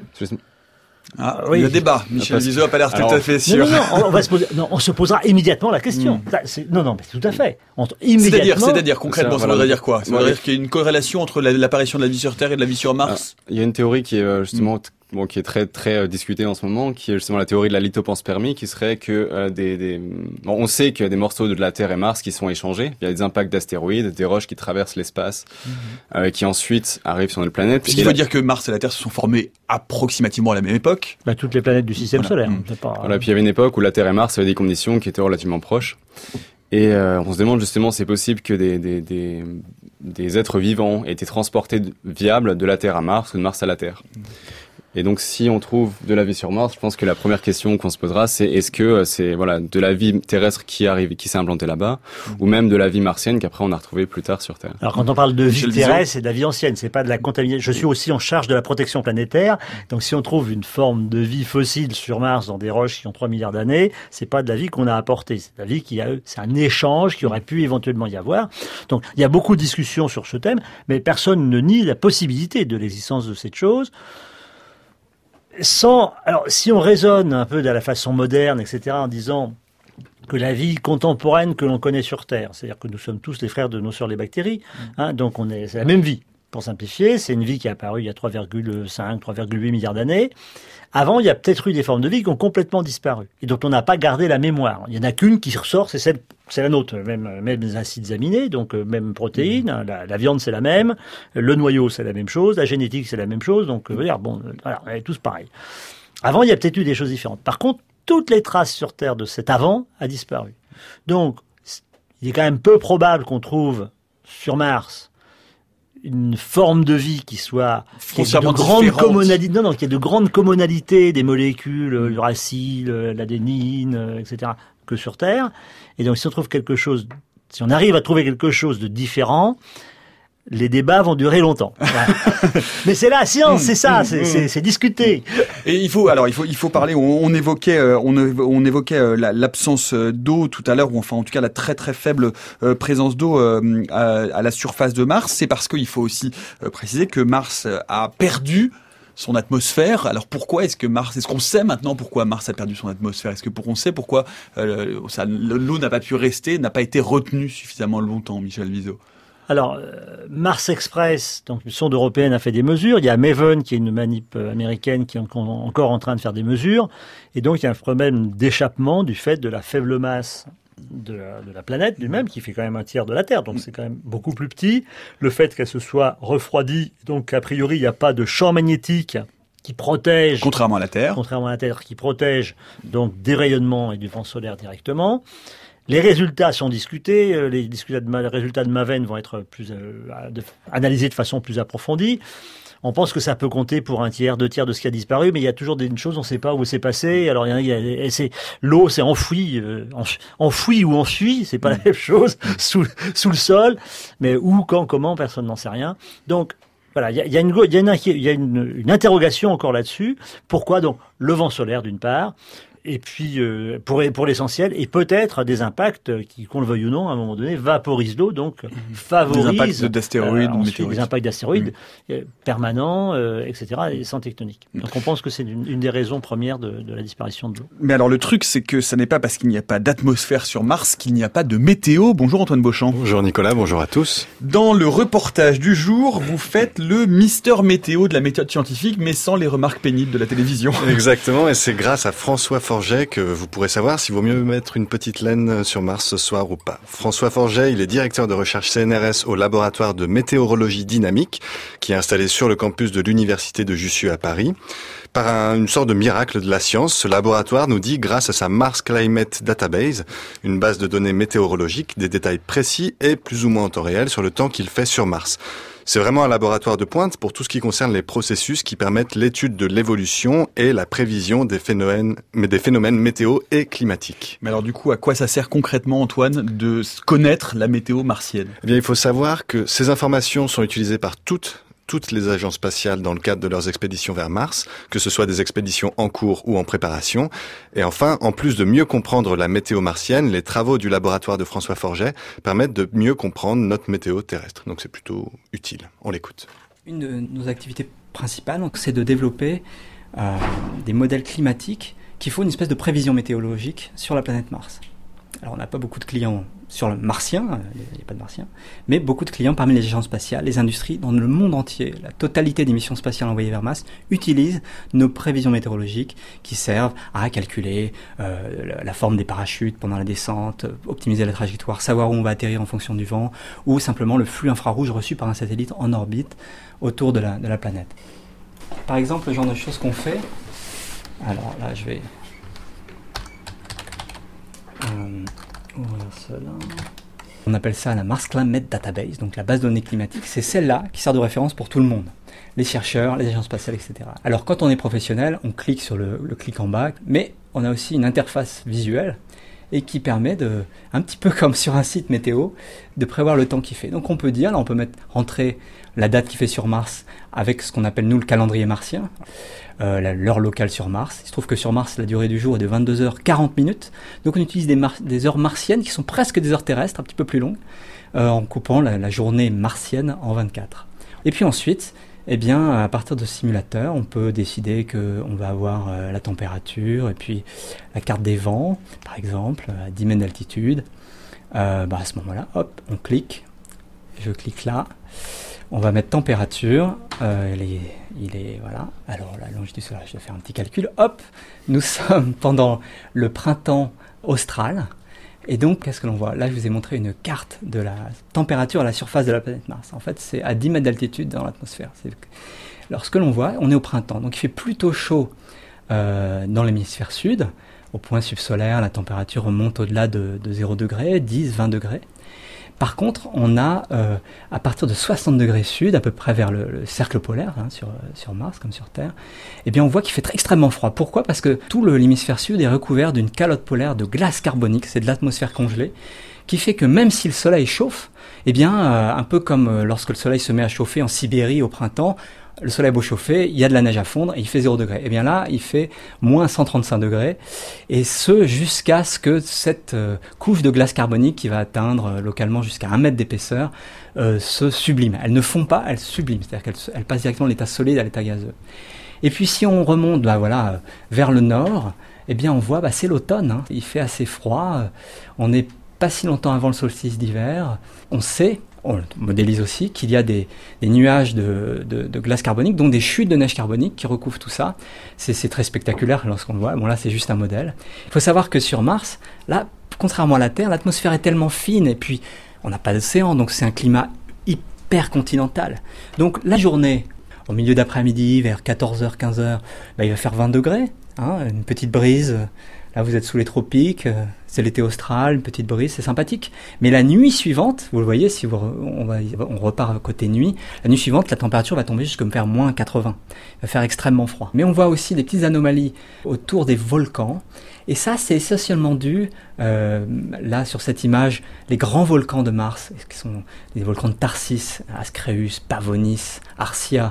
Ah, oui. Le débat. Michel Parce... Vizot n'a pas l'air Alors... tout à fait sûr. Non, non, non, on, va se poser... non, on se posera immédiatement la question. Mm. C'est... Non, non, mais tout à fait. On... Immédiatement... C'est-à-dire, c'est-à-dire, concrètement, ça, ça voilà. voudrait dire quoi? Ça voudrait dire qu'il y a une corrélation entre l'apparition de la vie sur Terre et de la vie sur Mars? Il y a une théorie qui est justement... Mm. Bon, qui est très très euh, discutée en ce moment, qui est justement la théorie de la lithopanspermie, qui serait que euh, des, des bon, on sait qu'il y a des morceaux de la Terre et Mars qui sont échangés, il y a des impacts d'astéroïdes, des roches qui traversent l'espace, mmh. euh, qui ensuite arrivent sur notre planète. Ce qui veut dire que Mars et la Terre se sont formés approximativement à la même époque. Bah, toutes les planètes du système voilà. solaire. Mmh. C'est pas... Voilà, puis il y avait une époque où la Terre et Mars avaient des conditions qui étaient relativement proches. Et euh, on se demande justement, c'est possible que des, des, des, des êtres vivants aient été transportés viables de la Terre à Mars ou de Mars à la Terre. Mmh. Et donc, si on trouve de la vie sur Mars, je pense que la première question qu'on se posera, c'est est-ce que c'est voilà de la vie terrestre qui arrive, qui s'est implantée là-bas, mmh. ou même de la vie martienne qu'après on a retrouvée plus tard sur Terre. Alors, quand on parle de vie terrestre, c'est de la vie ancienne, c'est pas de la contamination. Je suis aussi en charge de la protection planétaire, donc si on trouve une forme de vie fossile sur Mars dans des roches qui ont trois milliards d'années, c'est pas de la vie qu'on a apportée, c'est de la vie qui a, c'est un échange qui aurait pu éventuellement y avoir. Donc, il y a beaucoup de discussions sur ce thème, mais personne ne nie la possibilité de l'existence de cette chose. Sans, alors, si on raisonne un peu de la façon moderne, et cetera, en disant que la vie contemporaine que l'on connaît sur Terre, c'est-à-dire que nous sommes tous les frères de nos sœurs les bactéries, hein, donc on est, c'est la même vie. Pour simplifier, c'est une vie qui est apparue il y a trois virgule cinq, trois virgule huit milliards d'années. Avant, il y a peut-être eu des formes de vie qui ont complètement disparu. Et donc, on n'a pas gardé la mémoire. Il y en a qu'une qui ressort, c'est celle, c'est la nôtre. Même, même les acides aminés, donc euh, même protéines. Mmh. La, la viande, c'est la même. Le noyau, c'est la même chose. La génétique, c'est la même chose. Donc, euh, bon, voilà, on est tous pareils. Avant, il y a peut-être eu des choses différentes. Par contre, toutes les traces sur Terre de cet avant a disparu. Donc, il est quand même peu probable qu'on trouve sur Mars une forme de vie qui soit qui ait de grandes commonalités, non non, qui ait de grandes commonalités des molécules, l'uracile, l'adénine, et cetera, que sur Terre. Et donc, si on trouve quelque chose, si on arrive à trouver quelque chose de différent, les débats vont durer longtemps. Mais c'est la science, c'est ça, c'est, c'est, c'est discuter. Et il faut, alors il faut, il faut parler. On, on évoquait, on, on évoquait la, l'absence d'eau tout à l'heure, ou enfin en tout cas la très très faible euh, présence d'eau euh, à, à la surface de Mars. C'est parce qu'il faut aussi euh, préciser que Mars a perdu son atmosphère. Alors pourquoi est-ce que Mars, est-ce qu'on sait maintenant pourquoi Mars a perdu son atmosphère? Est-ce que pour on sait pourquoi euh, ça, l'eau n'a pas pu rester, n'a pas été retenue suffisamment longtemps, Michel Vizot? Alors, euh, Mars Express, donc une sonde européenne, a fait des mesures. Il y a Maven, qui est une manip américaine, qui est encore en train de faire des mesures. Et donc, il y a un problème d'échappement du fait de la faible masse de la, de la planète lui-même, qui fait quand même un tiers de la Terre. Donc, c'est quand même beaucoup plus petit. Le fait qu'elle se soit refroidie, donc a priori, il n'y a pas de champ magnétique qui protège... Contrairement à la Terre. Contrairement à la Terre, qui protège donc des rayonnements et du vent solaire directement. Les résultats sont discutés, les résultats de Maven vont être plus euh, de, analysés de façon plus approfondie. On pense que ça peut compter pour un tiers, deux tiers de ce qui a disparu, mais il y a toujours des choses, on ne sait pas où c'est passé. Alors il y a, il y a c'est, l'eau s'est enfouie, euh, enfouie ou enfuie, c'est pas la même chose, sous, sous le sol, mais où, quand, comment, personne n'en sait rien. Donc voilà, il y a, il y a, une, il y a, une, il y a une, une interrogation encore là-dessus. Pourquoi donc le vent solaire d'une part, et puis euh, pour, pour l'essentiel, et peut-être des impacts qui, qu'on le veuille ou non, à un moment donné, vaporisent l'eau, donc mmh. favorisent... Des impacts d'astéroïdes euh, ou météorites. Des impacts d'astéroïdes mmh. euh, permanents, euh, et cetera, et sans tectonique. Mmh. Donc on pense que c'est une, une des raisons premières de, de la disparition de l'eau. Mais alors le truc, c'est que ça n'est pas parce qu'il n'y a pas d'atmosphère sur Mars qu'il n'y a pas de météo. Bonjour Antoine Beauchamp. Bonjour Nicolas, bonjour à tous. Dans le reportage du jour, vous faites le Mister Météo de la méthode scientifique, mais sans les remarques pénibles de la télévision. Exactement, et c'est grâce à François Forget que vous pourrez savoir s'il vaut mieux mettre une petite laine sur Mars ce soir ou pas. François Forget, il est directeur de recherche C N R S au laboratoire de météorologie dynamique, qui est installé sur le campus de l'université de Jussieu à Paris. Par un, une sorte de miracle de la science, ce laboratoire nous dit, grâce à sa Mars Climate Database, une base de données météorologiques, des détails précis et plus ou moins en temps réel sur le temps qu'il fait sur Mars. C'est vraiment un laboratoire de pointe pour tout ce qui concerne les processus qui permettent l'étude de l'évolution et la prévision des phénomènes, des phénomènes météo et climatiques. Mais alors du coup, à quoi ça sert concrètement, Antoine, de connaître la météo martienne ? Eh bien, il faut savoir que ces informations sont utilisées par toutes toutes les agences spatiales dans le cadre de leurs expéditions vers Mars, que ce soit des expéditions en cours ou en préparation. Et enfin, en plus de mieux comprendre la météo martienne, les travaux du laboratoire de François Forget permettent de mieux comprendre notre météo terrestre. Donc c'est plutôt utile. On l'écoute. Une de nos activités principales, donc, c'est de développer euh, des modèles climatiques qui font une espèce de prévision météorologique sur la planète Mars. Alors on n'a pas beaucoup de clients sur le martien, il n'y a pas de martien, mais beaucoup de clients parmi les agences spatiales, les industries, dans le monde entier. La totalité des missions spatiales envoyées vers Mars utilisent nos prévisions météorologiques qui servent à calculer euh, la, la forme des parachutes pendant la descente, optimiser la trajectoire, savoir où on va atterrir en fonction du vent, ou simplement le flux infrarouge reçu par un satellite en orbite autour de la, de la planète. Par exemple, le genre de choses qu'on fait, alors là je vais... Euh, voilà cela. On appelle ça la Mars Climate Database, donc la base de données climatique. C'est celle-là qui sert de référence pour tout le monde, les chercheurs, les agences spatiales, et cetera. Alors quand on est professionnel, on clique sur le, le clic en bas, mais on a aussi une interface visuelle et qui permet de, un petit peu comme sur un site météo, de prévoir le temps qu'il fait. Donc on peut dire, là on peut mettre, rentrer la date qu'il fait sur Mars avec ce qu'on appelle nous le calendrier martien, euh, la, l'heure locale sur Mars. Il se trouve que sur Mars, la durée du jour est de vingt-deux heures quarante minutes. Donc on utilise des, mar- des heures martiennes qui sont presque des heures terrestres, un petit peu plus longues, euh, en coupant la, la journée martienne en vingt-quatre. Et puis ensuite, eh bien, à partir de ce simulateur, on peut décider qu'on va avoir euh, la température et puis la carte des vents, par exemple, à dix mètres d'altitude. Euh, bah à ce moment-là, hop, on clique. Je clique là. On va mettre température. Euh, il, est, il est, voilà. Alors, la longitude solaire, je vais faire un petit calcul. Hop, nous sommes pendant le printemps austral. Et donc, qu'est-ce que l'on voit ? Là, je vous ai montré une carte de la température à la surface de la planète Mars. En fait, c'est à dix mètres d'altitude dans l'atmosphère. C'est... Alors, ce que l'on voit, on est au printemps. Donc, il fait plutôt chaud euh, dans l'hémisphère sud. Au point subsolaire, la température remonte au-delà de, de zéro degré, dix, vingt degrés. Par contre, on a, euh, à partir de soixante degrés sud, à peu près vers le, le cercle polaire, hein, sur, sur Mars comme sur Terre, eh bien on voit qu'il fait très, extrêmement froid. Pourquoi ? Parce que tout le, l'hémisphère sud est recouvert d'une calotte polaire de glace carbonique, c'est de l'atmosphère congelée, qui fait que même si le soleil chauffe, eh bien, euh, un peu comme euh, lorsque le soleil se met à chauffer en Sibérie au printemps, le soleil a beau chauffer, il y a de la neige à fondre et il fait zéro degré. Et bien là, il fait moins cent trente-cinq degrés, et ce jusqu'à ce que cette euh, couche de glace carbonique qui va atteindre euh, localement jusqu'à un mètre d'épaisseur euh, se sublime. Elle ne fond pas, elle sublime, c'est-à-dire qu'elle elle passe directement de l'état solide à l'état gazeux. Et puis si on remonte bah, voilà, euh, vers le nord, eh bien on voit, bah, c'est l'automne, hein. Il fait assez froid, euh, on n'est pas si longtemps avant le solstice d'hiver, on sait... On modélise aussi qu'il y a des, des nuages de, de, de glace carbonique, donc des chutes de neige carbonique qui recouvrent tout ça. C'est, c'est très spectaculaire lorsqu'on le voit. Bon, là, c'est juste un modèle. Il faut savoir que sur Mars, là, contrairement à la Terre, l'atmosphère est tellement fine et puis on n'a pas d'océan, donc c'est un climat hyper continental. Donc la journée, au milieu d'après-midi, vers quatorze heures, quinze heures, bah, il va faire vingt degrés, hein, une petite brise. Là, vous êtes sous les tropiques, c'est l'été austral, une petite brise, c'est sympathique. Mais la nuit suivante, vous le voyez, si vous, on, va, on repart côté nuit, la nuit suivante, la température va tomber jusqu'à me faire moins quatre-vingts. Il va faire extrêmement froid. Mais on voit aussi des petites anomalies autour des volcans. Et ça, c'est essentiellement dû, euh, là, sur cette image, les grands volcans de Mars, qui sont les volcans de Tharsis, Ascreus, Pavonis, Arcia.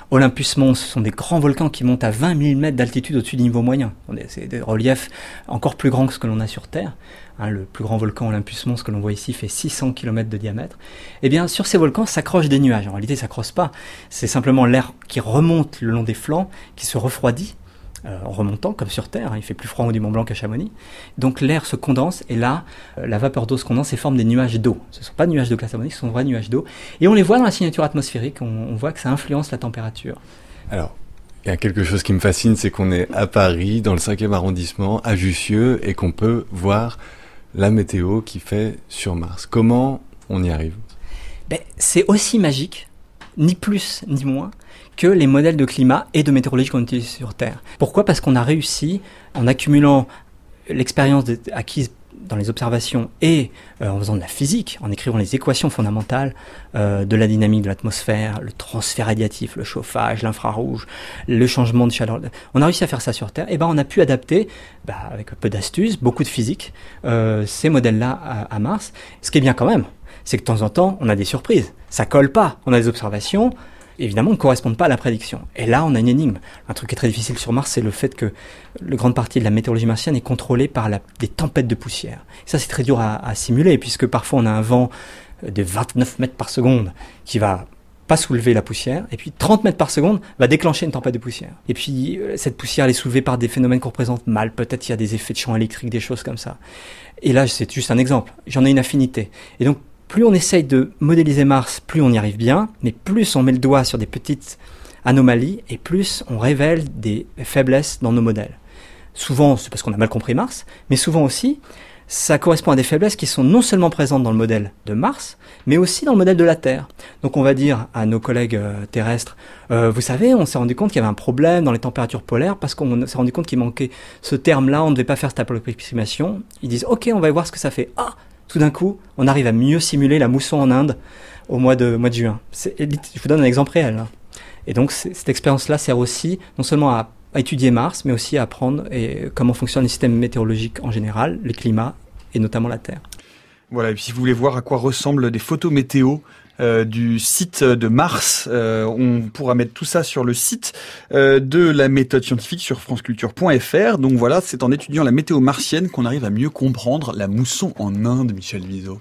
Olympus Mons, ce sont des grands volcans qui montent à vingt mille mètres d'altitude au-dessus du niveau moyen. C'est des reliefs encore plus grands que ce que l'on a sur Terre. Hein, le plus grand volcan Olympus Mons que l'on voit ici fait six cents kilomètres de diamètre. Eh bien, sur ces volcans s'accrochent des nuages. En réalité, ça s'accroche pas. C'est simplement l'air qui remonte le long des flancs, qui se refroidit euh, en remontant, comme sur Terre. Hein, il fait plus froid au du Mont Blanc qu'à Chamonix. Donc l'air se condense et là, euh, la vapeur d'eau se condense et forme des nuages d'eau. Ce ne sont pas des nuages de glace harmonique, ce sont vrais nuages d'eau. Et on les voit dans la signature atmosphérique. On, on voit que ça influence la température. Alors, il y a quelque chose qui me fascine, c'est qu'on est à Paris, dans le cinquième arrondissement, à Jussieu, et qu'on peut voir la météo qui fait sur Mars. Comment on y arrive ? Ben, c'est aussi magique, ni plus ni moins, que les modèles de climat et de météorologie qu'on utilise sur Terre. Pourquoi ? Parce qu'on a réussi, en accumulant l'expérience acquise dans les observations et euh, en faisant de la physique, en écrivant les équations fondamentales euh, de la dynamique de l'atmosphère, le transfert radiatif, le chauffage, l'infrarouge, le changement de chaleur. On a réussi à faire ça sur Terre. Et ben on a pu adapter, bah, avec un peu d'astuce, beaucoup de physique, euh, ces modèles-là à, à Mars. Ce qui est bien quand même, c'est que de temps en temps, on a des surprises. Ça colle pas. On a des observations. Évidemment, ne correspondent pas à la prédiction. Et là, on a une énigme. Un truc qui est très difficile sur Mars, c'est le fait que la grande partie de la météorologie martienne est contrôlée par la, des tempêtes de poussière. Et ça, c'est très dur à, à simuler, puisque parfois on a un vent de vingt-neuf mètres par seconde qui va pas soulever la poussière, et puis trente mètres par seconde va déclencher une tempête de poussière. Et puis, cette poussière, elle est soulevée par des phénomènes qu'on représente mal. Peut-être il y a des effets de champ électrique, des choses comme ça. Et là, c'est juste un exemple. J'en ai une affinité. Et donc, plus on essaye de modéliser Mars, plus on y arrive bien, mais plus on met le doigt sur des petites anomalies et plus on révèle des faiblesses dans nos modèles. Souvent, c'est parce qu'on a mal compris Mars, mais souvent aussi, ça correspond à des faiblesses qui sont non seulement présentes dans le modèle de Mars, mais aussi dans le modèle de la Terre. Donc on va dire à nos collègues euh, terrestres, euh, vous savez, on s'est rendu compte qu'il y avait un problème dans les températures polaires parce qu'on s'est rendu compte qu'il manquait ce terme-là, on ne devait pas faire cette approximation. Ils disent, ok, on va voir ce que ça fait. Ah, tout d'un coup, on arrive à mieux simuler la mousson en Inde au mois de, mois de juin. C'est, je vous donne un exemple réel. Hein. Et donc, cette expérience-là sert aussi non seulement à, à étudier Mars, mais aussi à apprendre et, comment fonctionnent les systèmes météorologiques en général, les climats et notamment la Terre. Voilà, et puis si vous voulez voir à quoi ressemblent des photos météo euh, du site de Mars, euh, on pourra mettre tout ça sur le site euh, de la méthode scientifique sur franceculture point f r. Donc voilà, c'est en étudiant la météo martienne qu'on arrive à mieux comprendre la mousson en Inde, Michel Viseau.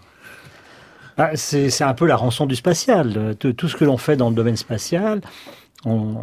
Ah, c'est, c'est un peu la rançon du spatial. Tout, tout ce que l'on fait dans le domaine spatial, on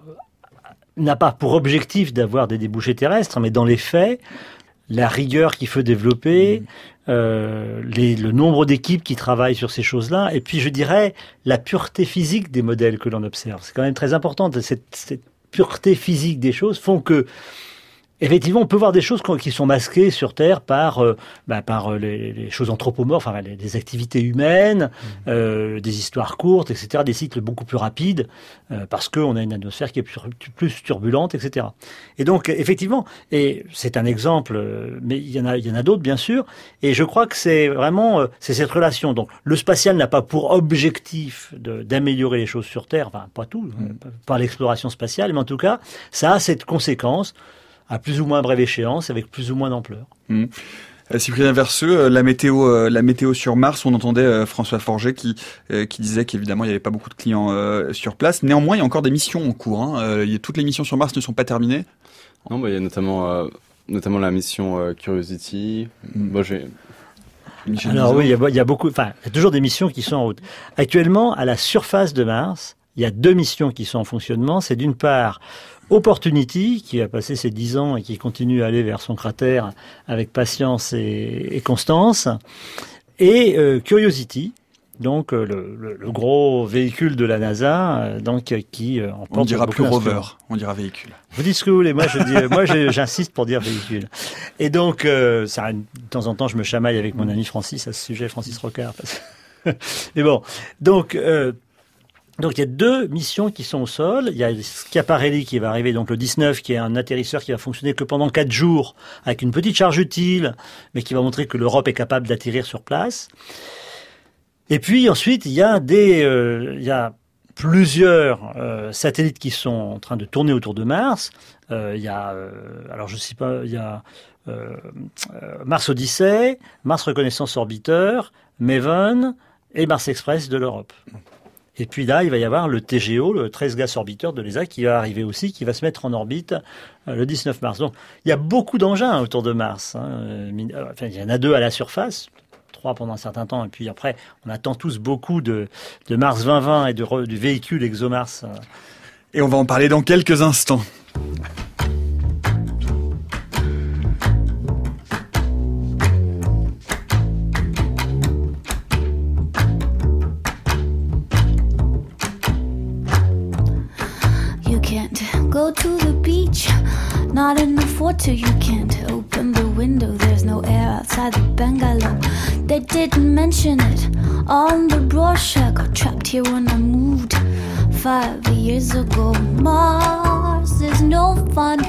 n'a pas pour objectif d'avoir des débouchés terrestres, mais dans les faits, la rigueur qu'il faut développer, mmh. euh, les, le nombre d'équipes qui travaillent sur ces choses-là, et puis je dirais la pureté physique des modèles que l'on observe. C'est quand même très important. Cette, cette pureté physique des choses font que, effectivement, on peut voir des choses qui sont masquées sur Terre par, euh, bah, par les, les choses anthropomorphes, enfin, les, les activités humaines, mmh. euh, des histoires courtes, et cetera, des cycles beaucoup plus rapides, euh, parce qu'on a une atmosphère qui est plus, plus turbulente, et cetera. Et donc, effectivement, et c'est un exemple, mais il y en a, il y en a d'autres, bien sûr, et je crois que c'est vraiment, euh, c'est cette relation. Donc, le spatial n'a pas pour objectif de, d'améliorer les choses sur Terre, enfin, pas tout, mmh. pas l'exploration spatiale, mais en tout cas, ça a cette conséquence à plus ou moins brève échéance, avec plus ou moins d'ampleur. Mmh. Euh, Cyprien Verseux, euh, la météo, euh, la météo sur Mars, on entendait euh, François Forget qui euh, qui disait qu'évidemment il n'y avait pas beaucoup de clients euh, sur place. Néanmoins, il y a encore des missions en cours. Hein. Euh, y a, toutes les missions sur Mars ne sont pas terminées. Non, bah il y a notamment euh, notamment la mission euh, Curiosity. Mmh. Bon, j'ai Michel Alors Bizot. Oui, il y, a, il y a beaucoup. Enfin, il y a toujours des missions qui sont en route. Actuellement, à la surface de Mars, il y a deux missions qui sont en fonctionnement. C'est d'une part Opportunity, qui a passé ses dix ans et qui continue à aller vers son cratère avec patience et, et constance, et euh, Curiosity, donc euh, le, le, le gros véhicule de la NASA, euh, donc qui euh, emporte. On dira plus rover, on dira véhicule. Vous dites ce que vous voulez, moi je dis, moi je, j'insiste pour dire véhicule. Et donc, euh, ça, de temps en temps, je me chamaille avec mon ami Francis à ce sujet, Francis Rocard. Parce... Mais bon, donc. Euh, Donc il y a deux missions qui sont au sol. Il y a Schiaparelli qui va arriver donc le dix-neuf, qui est un atterrisseur qui va fonctionner que pendant quatre jours avec une petite charge utile, mais qui va montrer que l'Europe est capable d'atterrir sur place. Et puis ensuite il y a des, euh, il y a plusieurs euh, satellites qui sont en train de tourner autour de Mars. Euh, il y a, euh, alors je sais pas, il y a euh, Mars Odyssey, Mars Reconnaissance Orbiteur, Maven et Mars Express de l'Europe. Et puis là, il va y avoir le T G O, le treize Gas Orbiteur de l'E S A, qui va arriver aussi, qui va se mettre en orbite euh, le dix-neuf mars. Donc, il y a beaucoup d'engins autour de Mars. Hein. Euh, enfin, il y en a deux à la surface, trois pendant un certain temps, et puis après, on attend tous beaucoup de, de Mars vingt vingt et de, du véhicule ExoMars. Et on va en parler dans quelques instants. Go to the beach, not in the photo. You can't open the window, there's no air outside the bungalow. They didn't mention it on the brochure. Got trapped here when I moved five years ago. Mars is no fun.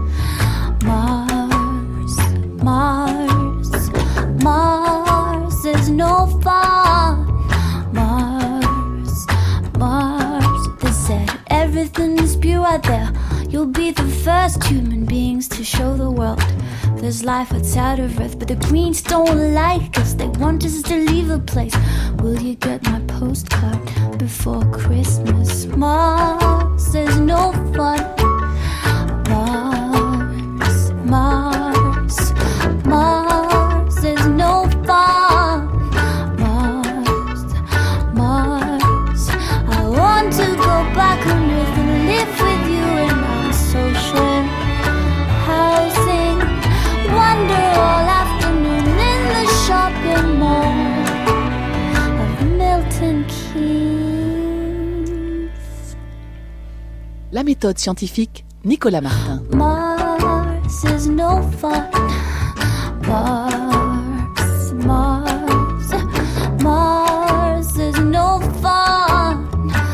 Mars, Mars, Mars is no fun. Mars, Mars, they said everything is pure out there. You'll be the first human beings to show the world there's life outside of Earth. But the Greens don't like us, they want us to leave the place. Will you get my postcard before Christmas? Mars is no fun. Mars, Mars, Mars is no fun. Mars, Mars, I want to go back on Earth and live with you in our social housing. Wander all afternoon in the shopping mall of Milton Keynes. La méthode scientifique, Nicolas Martin. Mars is no fun. Mars, Mars, Mars is no fun.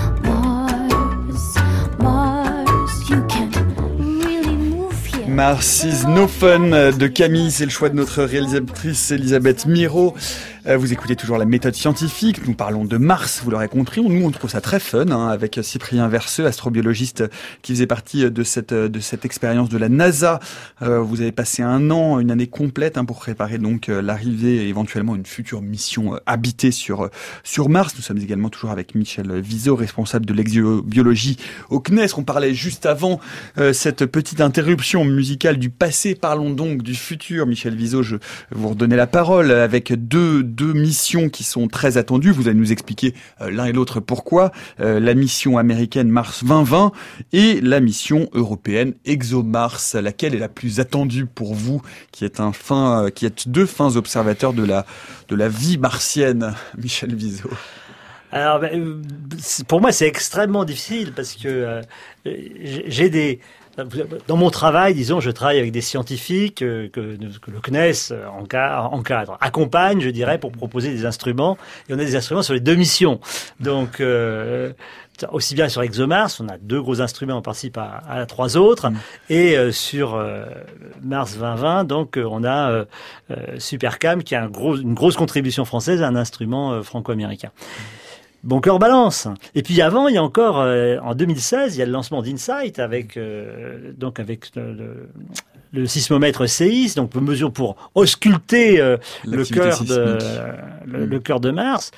Mars, Mars, you can't really move here. Mars is no fun de Camille, c'est le choix de notre réalisatrice Elisabeth Miro. Vous écoutez toujours la méthode scientifique, nous parlons de Mars, vous l'aurez compris, nous on trouve ça très fun, hein, avec Cyprien Verseux, astrobiologiste qui faisait partie de cette de cette expérience de la NASA. Euh, vous avez passé un an, une année complète hein, pour préparer donc l'arrivée et éventuellement une future mission habitée sur sur Mars. Nous sommes également toujours avec Michel Vizeau, responsable de l'exobiologie au C N E S. On parlait juste avant euh, cette petite interruption musicale du passé, parlons donc du futur. Michel Vizeau, je vais vous redonner la parole avec deux deux missions qui sont très attendues. Vous allez nous expliquer euh, l'un et l'autre pourquoi. Euh, la mission américaine Mars vingt vingt et la mission européenne ExoMars. Laquelle est la plus attendue pour vous, qui êtes un fin, euh, qui êtes deux fins observateurs de la de la vie martienne, Michel Vizeau? Alors, ben, pour moi, c'est extrêmement difficile parce que euh, j'ai des Dans mon travail, disons, je travaille avec des scientifiques euh, que, que le C N E S encadre, accompagne, je dirais, pour proposer des instruments. Et on a des instruments sur les deux missions. Donc, euh, aussi bien sur ExoMars, on a deux gros instruments, on participe à, à trois autres. Mmh. Et euh, sur euh, Mars vingt vingt, donc, on a euh, euh, Supercam, qui a un gros, une grosse contribution française à un instrument euh, franco-américain. Bon cœur balance. Et puis avant, il y a encore euh, en deux mille seize, il y a le lancement d'InSight avec euh, donc avec le, le, le sismomètre C I S, donc mesure pour ausculter euh, le cœur de euh, le, mmh. le cœur de Mars.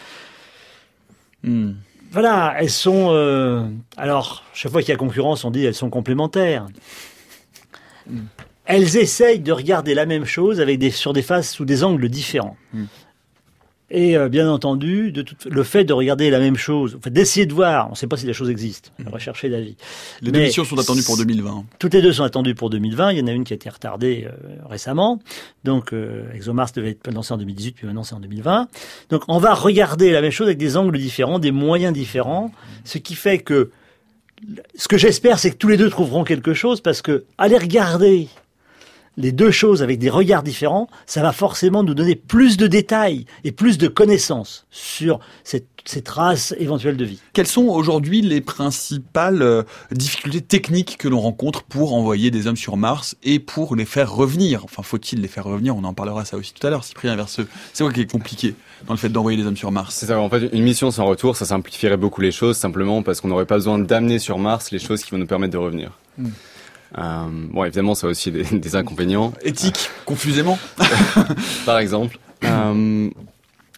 Mmh. Voilà, elles sont euh, alors chaque fois qu'il y a concurrence, on dit elles sont complémentaires. Mmh. Elles essayent de regarder la même chose avec des sur des faces sous des angles différents. Mmh. Et euh, bien entendu, de tout, le fait de regarder la même chose, en fait, d'essayer de voir, on ne sait pas si la chose existe, mmh. rechercher l'avis. Les deux missions sont attendues pour deux mille vingt. Toutes les deux sont attendues pour deux mille vingt. Il y en a une qui a été retardée euh, récemment. Donc, euh, ExoMars devait être lancé en deux mille dix-huit, puis maintenant c'est en deux mille vingt. Donc, on va regarder la même chose avec des angles différents, des moyens différents, ce qui fait que ce que j'espère, c'est que tous les deux trouveront quelque chose, parce que aller regarder les deux choses avec des regards différents, ça va forcément nous donner plus de détails et plus de connaissances sur cette, ces traces éventuelles de vie. Quelles sont aujourd'hui les principales euh, difficultés techniques que l'on rencontre pour envoyer des hommes sur Mars et pour les faire revenir? Enfin, faut-il les faire revenir? On en parlera ça aussi tout à l'heure, Cyprien Verseux. C'est quoi qui est compliqué dans le fait d'envoyer des hommes sur Mars? C'est ça, en fait, une mission sans retour, ça simplifierait beaucoup les choses, simplement parce qu'on n'aurait pas besoin d'amener sur Mars les choses qui vont nous permettre de revenir. Mmh. Euh, bon, évidemment, ça a aussi des, des inconvénients. Éthique, euh, confusément. Par exemple. Euh,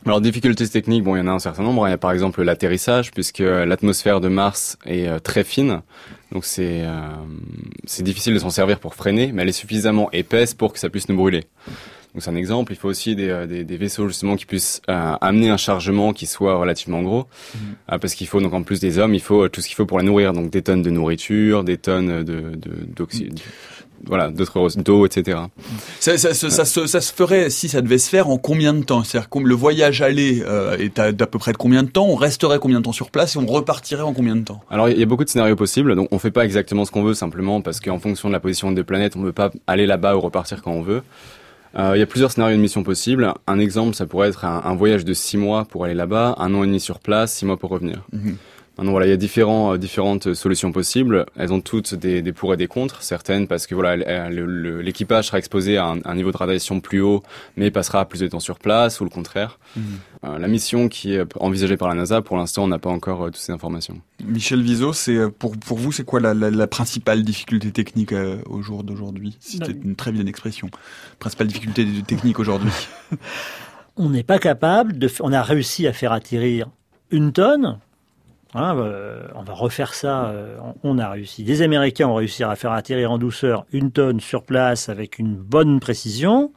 Alors, difficultés techniques, bon, il y en a un certain nombre. Il y a par exemple l'atterrissage, puisque l'atmosphère de Mars est euh, très fine. Donc, c'est euh, c'est difficile de s'en servir pour freiner, mais elle est suffisamment épaisse pour que ça puisse nous brûler. Donc, c'est un exemple. Il faut aussi des, des, des vaisseaux, justement, qui puissent euh, amener un chargement qui soit relativement gros. Mmh. Euh, parce qu'il faut, donc, en plus des hommes, il faut tout ce qu'il faut pour la nourrir. Donc, des tonnes de nourriture, des tonnes de, de, d'oxygène. Voilà, d'autres d'eau, et cetera. Ça, ça, ça, ça, ça, ça se ferait, si ça devait se faire, en combien de temps? C'est-à-dire que le voyage aller euh, est à d'à peu près de combien de temps? On resterait combien de temps sur place et on repartirait en combien de temps? Alors, il y a beaucoup de scénarios possibles. Donc, on fait pas exactement ce qu'on veut, simplement parce qu'en fonction de la position des planètes, on peut pas aller là-bas ou repartir quand on veut. Euh, il y a plusieurs scénarios de mission possibles. Un exemple, ça pourrait être un, un voyage de six mois pour aller là-bas, un an et demi sur place, six mois pour revenir. Mmh. Maintenant, voilà, il y a différents, euh, différentes solutions possibles. Elles ont toutes des, des pour et des contre. Certaines parce que voilà, le, le, l'équipage sera exposé à un, un niveau de radiation plus haut, mais passera plus de temps sur place, ou le contraire. Mmh. Euh, la mission qui est envisagée par la NASA, pour l'instant, on n'a pas encore euh, toutes ces informations. Michel Viseau, c'est pour pour vous, c'est quoi la, la, la principale difficulté technique euh, au jour d'aujourd'hui? C'était une très vilaine expression. Principale difficulté technique aujourd'hui. On n'est pas capable de. On a réussi à faire atterrir une tonne. Hein, euh, on va refaire ça, euh, on a réussi. Les Américains ont réussi à faire atterrir en douceur une tonne sur place avec une bonne précision.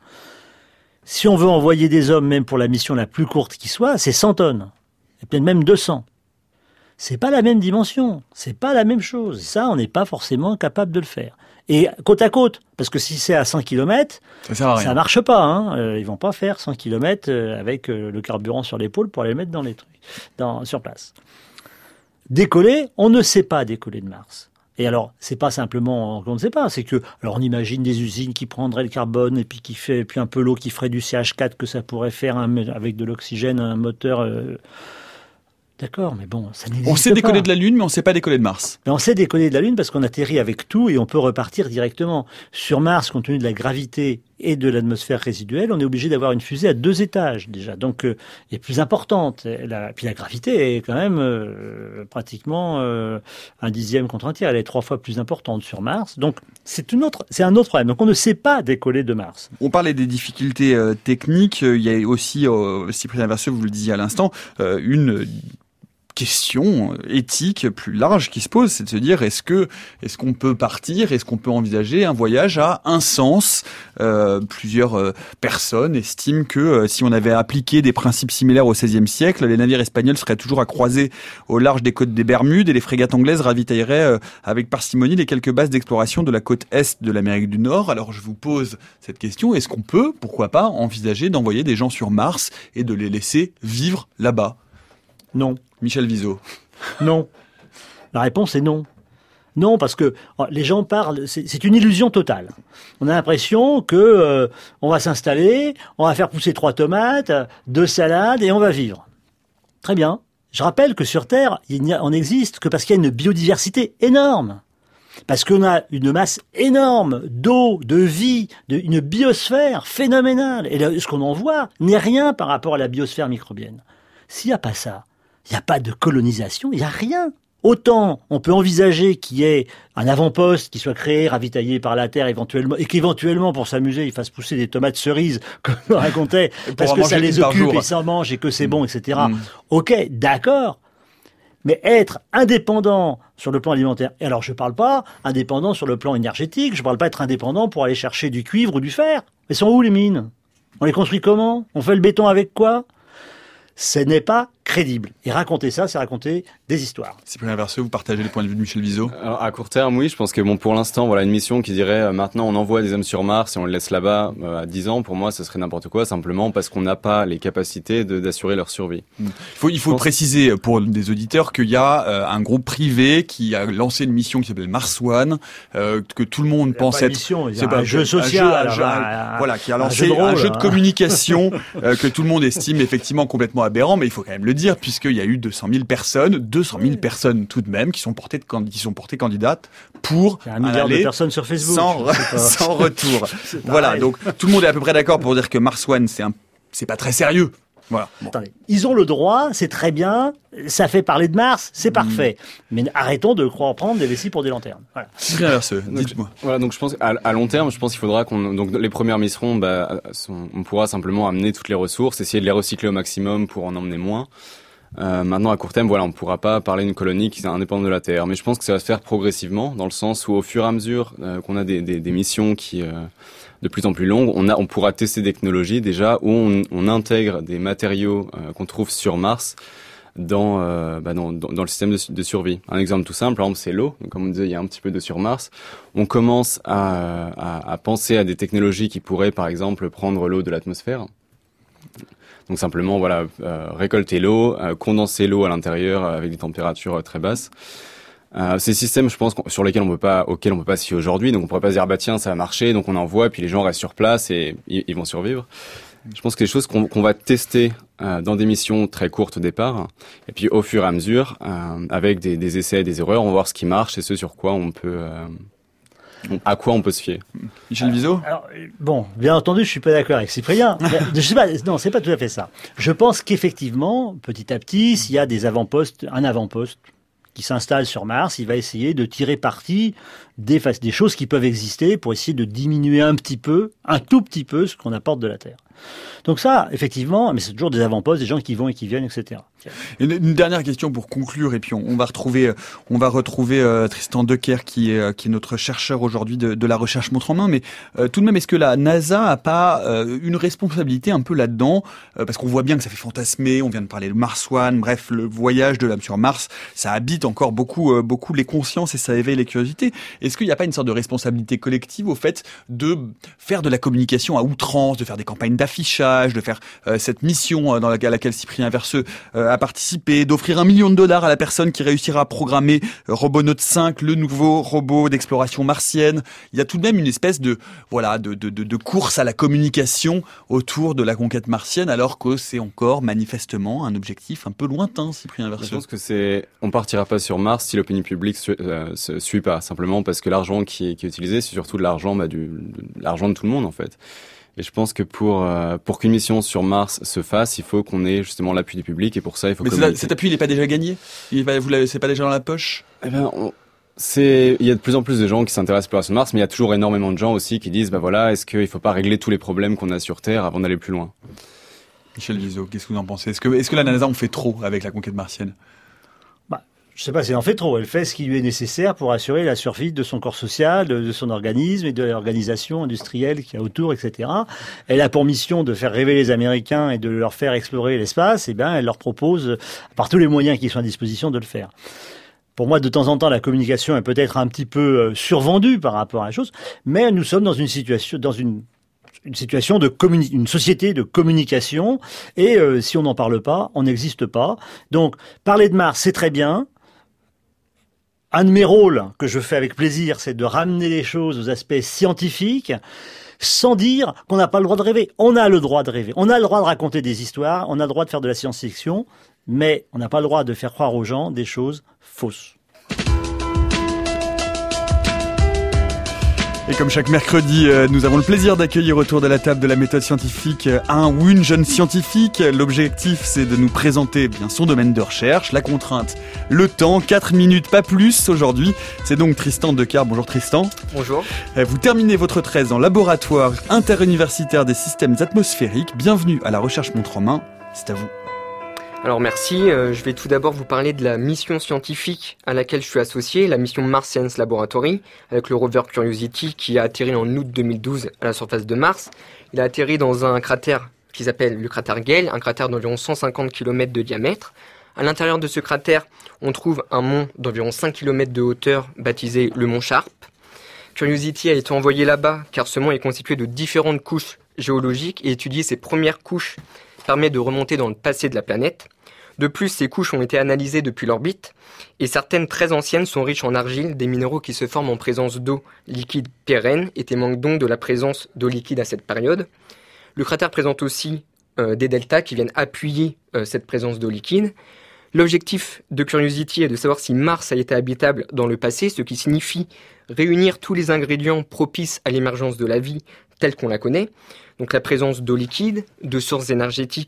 Si on veut envoyer des hommes, même pour la mission la plus courte qui soit, c'est cent tonnes. Et peut-être même deux cents. C'est pas la même dimension, c'est pas la même chose. Ça, on n'est pas forcément capable de le faire. Et côte à côte, parce que si c'est à cent kilomètres, ça sert à rien. Ça marche pas. Hein. Euh, ils vont pas faire cent kilomètres avec euh, le carburant sur l'épaule pour aller mettre dans les trucs, dans, sur place. Décoller, on ne sait pas décoller de Mars. Et alors, c'est pas simplement qu'on ne sait pas, c'est que, alors on imagine des usines qui prendraient le carbone et puis qui fait, et puis un peu l'eau qui ferait du C H quatre que ça pourrait faire un, avec de l'oxygène, un moteur. Euh, D'accord, mais bon, ça n'existe pas. On sait décoller de la Lune, mais on ne sait pas décoller de Mars. Mais on sait décoller de la Lune parce qu'on atterrit avec tout et on peut repartir directement. Sur Mars, compte tenu de la gravité et de l'atmosphère résiduelle, on est obligé d'avoir une fusée à deux étages déjà, donc euh, elle est plus importante. La, puis la gravité est quand même euh, pratiquement euh, un dixième contre un tiers. Elle est trois fois plus importante sur Mars, donc c'est une autre, c'est un autre problème. Donc on ne sait pas décoller de Mars. On parlait des difficultés euh, techniques. Il y a aussi, euh, Cyprien Versieux, vous le disiez à l'instant, euh, une question éthique plus large qui se pose, c'est de se dire est-ce que est-ce qu'on peut partir, est-ce qu'on peut envisager un voyage à un sens. Euh, plusieurs euh, personnes estiment que euh, si on avait appliqué des principes similaires au seizième siècle, les navires espagnols seraient toujours à croiser au large des côtes des Bermudes et les frégates anglaises ravitailleraient euh, avec parcimonie les quelques bases d'exploration de la côte est de l'Amérique du Nord. Alors je vous pose cette question, est-ce qu'on peut, pourquoi pas, envisager d'envoyer des gens sur Mars et de les laisser vivre là-bas? Non. Michel Viseau. Non. La réponse est non. Non, parce que les gens parlent, c'est, c'est une illusion totale. On a l'impression que euh, on va s'installer, on va faire pousser trois tomates, deux salades et on va vivre. Très bien. Je rappelle que sur Terre, il n'y a, on n'existe que parce qu'il y a une biodiversité énorme. Parce qu'on a une masse énorme d'eau, de vie, de, une biosphère phénoménale. Et là, ce qu'on en voit n'est rien par rapport à la biosphère microbienne. S'il n'y a pas ça, il n'y a pas de colonisation, il n'y a rien. Autant on peut envisager qu'il y ait un avant-poste qui soit créé, ravitaillé par la Terre éventuellement, et qu'éventuellement, pour s'amuser, il fasse pousser des tomates cerises, comme on racontait, parce que ça les occupe et s'en mange et que c'est bon, et cetera. Mmh. Ok, d'accord. Mais être indépendant sur le plan alimentaire, et alors je ne parle pas indépendant sur le plan énergétique, je ne parle pas être indépendant pour aller chercher du cuivre ou du fer. Mais sont où les mines? On les construit comment? On fait le béton avec quoi? Ce n'est pas crédible. Et raconter ça, c'est raconter des histoires. Cyprien Versieux, vous partagez les points de vue de Michel Viseau? Alors, à court terme, oui, je pense que bon, pour l'instant, voilà, une mission qui dirait euh, maintenant on envoie des hommes sur Mars et on le laisse là-bas euh, à dix ans, pour moi, ce serait n'importe quoi, simplement parce qu'on n'a pas les capacités de, d'assurer leur survie. Il faut, il faut pense... préciser pour des auditeurs qu'il y a euh, un groupe privé qui a lancé une mission qui s'appelle Mars One, euh, que tout le monde pense être... Mission, c'est pas un jeu social, un jeu, un jeu, un, voilà, qui a lancé un jeu de, rôle, un jeu de communication euh, que tout le monde estime effectivement complètement aberrant, mais il faut quand même le dire puisqu'il y a eu deux cent mille personnes, deux cent mille personnes tout de même qui sont portées de, qui sont portées candidates pour un milliard aller de personnes sur Facebook sans, sans retour. Voilà, donc tout le monde est à peu près d'accord pour dire que Mars One c'est un, c'est pas très sérieux. Voilà. Bon. Attendez, ils ont le droit, c'est très bien, ça fait parler de Mars, c'est mmh. parfait. Mais arrêtons de croire prendre des vessies pour des lanternes. Voilà. Cyprien Verseux, dites-moi. Voilà, donc je pense à, à long terme, je pense qu'il faudra qu'on donc les premières missions, bah, sont, on pourra simplement amener toutes les ressources, essayer de les recycler au maximum pour en emmener moins. Euh, maintenant, à court terme, voilà, on ne pourra pas parler d'une colonie qui est indépendante de la Terre. Mais je pense que ça va se faire progressivement, dans le sens où, au fur et à mesure euh, qu'on a des, des, des missions qui euh, de plus en plus longues, on, a, on pourra tester des technologies déjà où on, on intègre des matériaux euh, qu'on trouve sur Mars dans, euh, bah dans, dans, dans le système de, de survie. Un exemple tout simple, par exemple, c'est l'eau. Donc, comme on disait, il y a un petit peu d'eau sur Mars. On commence à, à, à penser à des technologies qui pourraient, par exemple, prendre l'eau de l'atmosphère. Donc simplement, voilà, euh, récolter l'eau, euh, condenser l'eau à l'intérieur avec des températures euh, très basses. Euh, ces systèmes, je pense, sur lesquels on peut pas, auxquels on peut pas se fier aujourd'hui. Donc on pourrait pas se dire, bah tiens, ça va marcher, donc on envoie, puis les gens restent sur place et ils, ils vont survivre. Je pense que c'est des choses qu'on, qu'on va tester euh, dans des missions très courtes au départ, et puis au fur et à mesure, euh, avec des, des essais et des erreurs, on va voir ce qui marche et ce sur quoi on peut. Euh, À quoi on peut se fier? Michel Viseau? Alors, bon, bien entendu, je suis pas d'accord avec Cyprien. Je sais pas, non, c'est pas tout à fait ça. Je pense qu'effectivement, petit à petit, s'il y a des avant-postes, un avant-poste qui s'installe sur Mars, il va essayer de tirer parti des, des choses qui peuvent exister pour essayer de diminuer un petit peu, un tout petit peu, ce qu'on apporte de la Terre. Donc ça, effectivement, mais c'est toujours des avant-postes, des gens qui vont et qui viennent, et cetera. Une, une dernière question pour conclure, et puis on, on va retrouver, on va retrouver euh, Tristan Decker, qui est, euh, qui est notre chercheur aujourd'hui de, de la recherche montre en main. Mais euh, tout de même, est-ce que la NASA a pas euh, une responsabilité un peu là-dedans, euh, parce qu'on voit bien que ça fait fantasmer. On vient de parler de Mars One, bref, le voyage de l'homme sur Mars, ça habite encore beaucoup, euh, beaucoup les consciences et ça éveille les curiosités. Est-ce qu'il n'y a pas une sorte de responsabilité collective au fait de faire de la communication à outrance, de faire des campagnes d'affichage, de faire euh, cette mission euh, dans laquelle, à laquelle Cyprien Verseux euh, a participé, d'offrir un million de dollars à la personne qui réussira à programmer euh, Robonaut cinq, le nouveau robot d'exploration martienne. Il y a tout de même une espèce de voilà de, de, de, de course à la communication autour de la conquête martienne, alors que c'est encore manifestement un objectif un peu lointain, Cyprien Verseux. Je pense que c'est, on partira pas sur Mars si l'opinion publique su, euh, se suit pas, simplement parce que l'argent qui est, qui est utilisé, c'est surtout de l'argent, bah, du, de l'argent de tout le monde en fait. Et je pense que pour euh, pour qu'une mission sur Mars se fasse, il faut qu'on ait justement l'appui du public, et pour ça il faut. Mais communiquer. Cet appui, il est pas déjà gagné? Il est pas, vous l'avez, c'est pas déjà dans la poche? Eh ben, on, c'est, il y a de plus en plus de gens qui s'intéressent à l'exploration de Mars, mais il y a toujours énormément de gens aussi qui disent, bah voilà, est-ce qu'il faut pas régler tous les problèmes qu'on a sur Terre avant d'aller plus loin? Michel Viseau, qu'est-ce que vous en pensez? Est-ce que est-ce que la NASA en fait trop avec la conquête martienne? Je sais pas si elle en fait trop. Elle fait ce qui lui est nécessaire pour assurer la survie de son corps social, de son organisme et de l'organisation industrielle qu'il y a autour, et cetera. Elle a pour mission de faire rêver les Américains et de leur faire explorer l'espace. Et bien, elle leur propose, par tous les moyens qui sont à disposition, de le faire. Pour moi, de temps en temps, la communication est peut-être un petit peu survendue par rapport à la chose, mais nous sommes dans une situation, dans une une situation de communi- une société de communication, et euh, si on n'en parle pas, on n'existe pas. Donc, parler de Mars, c'est très bien. Un de mes rôles que je fais avec plaisir, c'est de ramener les choses aux aspects scientifiques, sans dire qu'on n'a pas le droit de rêver. On a le droit de rêver. On a le droit de raconter des histoires. On a le droit de faire de la science-fiction. Mais on n'a pas le droit de faire croire aux gens des choses fausses. Et comme chaque mercredi, euh, nous avons le plaisir d'accueillir autour de la table de la méthode scientifique euh, un ou une jeune scientifique. L'objectif, c'est de nous présenter bien son domaine de recherche. La contrainte, le temps, quatre minutes, pas plus aujourd'hui. C'est donc Tristan Decker. Bonjour Tristan. Bonjour. Euh, vous terminez votre thèse en laboratoire interuniversitaire des systèmes atmosphériques. Bienvenue à la recherche montre en main. C'est à vous. Alors merci, euh, je vais tout d'abord vous parler de la mission scientifique à laquelle je suis associé, la mission Mars Science Laboratory, avec le rover Curiosity qui a atterri en août deux mille douze à la surface de Mars. Il a atterri dans un cratère qui s'appelle le cratère Gale, un cratère d'environ cent cinquante kilomètres de diamètre. À l'intérieur de ce cratère, on trouve un mont d'environ cinq kilomètres de hauteur baptisé le mont Sharp. Curiosity a été envoyé là-bas car ce mont est constitué de différentes couches géologiques et étudier ces premières couches permet de remonter dans le passé de la planète. De plus, ces couches ont été analysées depuis l'orbite, et certaines très anciennes sont riches en argile, des minéraux qui se forment en présence d'eau liquide pérenne, et témoignent donc de la présence d'eau liquide à cette période. Le cratère présente aussi euh, des deltas qui viennent appuyer euh, cette présence d'eau liquide. L'objectif de Curiosity est de savoir si Mars a été habitable dans le passé, ce qui signifie réunir tous les ingrédients propices à l'émergence de la vie telle qu'on la connaît, donc la présence d'eau liquide, de sources énergétiques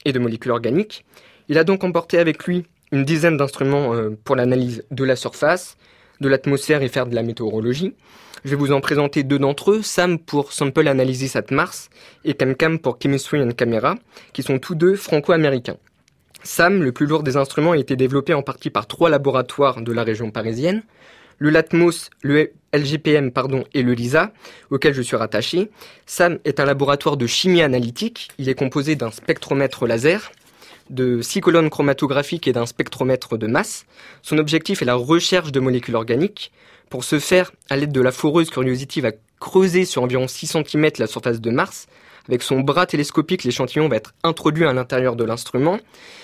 et de molécules organiques. Il a donc emporté avec lui une dizaine d'instruments euh, pour l'analyse de la surface, de l'atmosphère et faire de la météorologie. Je vais vous en présenter deux d'entre eux, SAM pour Sample Analysis at Mars et ChemCam pour Chemistry and Camera, qui sont tous deux franco-américains. SAM, le plus lourd des instruments, a été développé en partie par trois laboratoires de la région parisienne, le LATMOS, le L G P M pardon, et le LISA, auquel je suis rattaché. SAM est un laboratoire de chimie analytique. Il est composé d'un spectromètre laser, de six colonnes chromatographiques et d'un spectromètre de masse. Son objectif est la recherche de molécules organiques. Pour ce faire, à l'aide de la foreuse, Curiosity va creuser sur environ six centimètres la surface de Mars. Avec son bras télescopique, l'échantillon va être introduit à l'intérieur de l'instrument.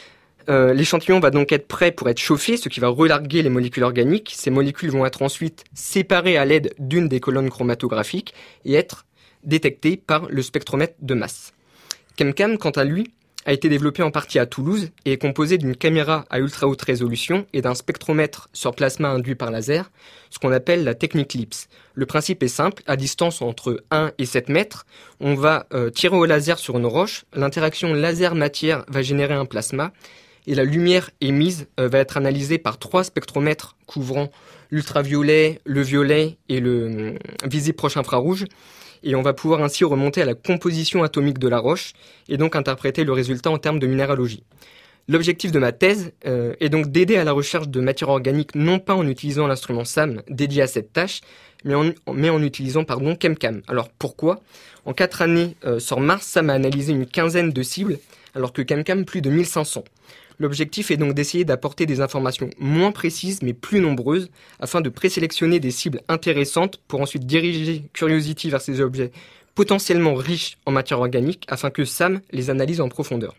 Euh, l'échantillon va donc être prêt pour être chauffé, ce qui va relarguer les molécules organiques. Ces molécules vont être ensuite séparées à l'aide d'une des colonnes chromatographiques et être détectées par le spectromètre de masse. ChemCam, quant à lui, a été développé en partie à Toulouse et est composé d'une caméra à ultra haute résolution et d'un spectromètre sur plasma induit par laser, ce qu'on appelle la technique L I P S. Le principe est simple, à distance entre un et sept mètres, on va euh, tirer au laser sur une roche, l'interaction laser-matière va générer un plasma, et la lumière émise euh, va être analysée par trois spectromètres couvrant l'ultraviolet, le violet et le euh, visible proche infrarouge. Et on va pouvoir ainsi remonter à la composition atomique de la roche et donc interpréter le résultat en termes de minéralogie. L'objectif de ma thèse euh, est donc d'aider à la recherche de matière organique, non pas en utilisant l'instrument SAM dédié à cette tâche, mais en, mais en utilisant pardon, ChemCam. Alors pourquoi ? En quatre années euh, sur Mars, SAM a analysé une quinzaine de cibles, alors que ChemCam plus de mille cinq cents. L'objectif est donc d'essayer d'apporter des informations moins précises mais plus nombreuses afin de présélectionner des cibles intéressantes pour ensuite diriger Curiosity vers ces objets potentiellement riches en matière organique afin que SAM les analyse en profondeur.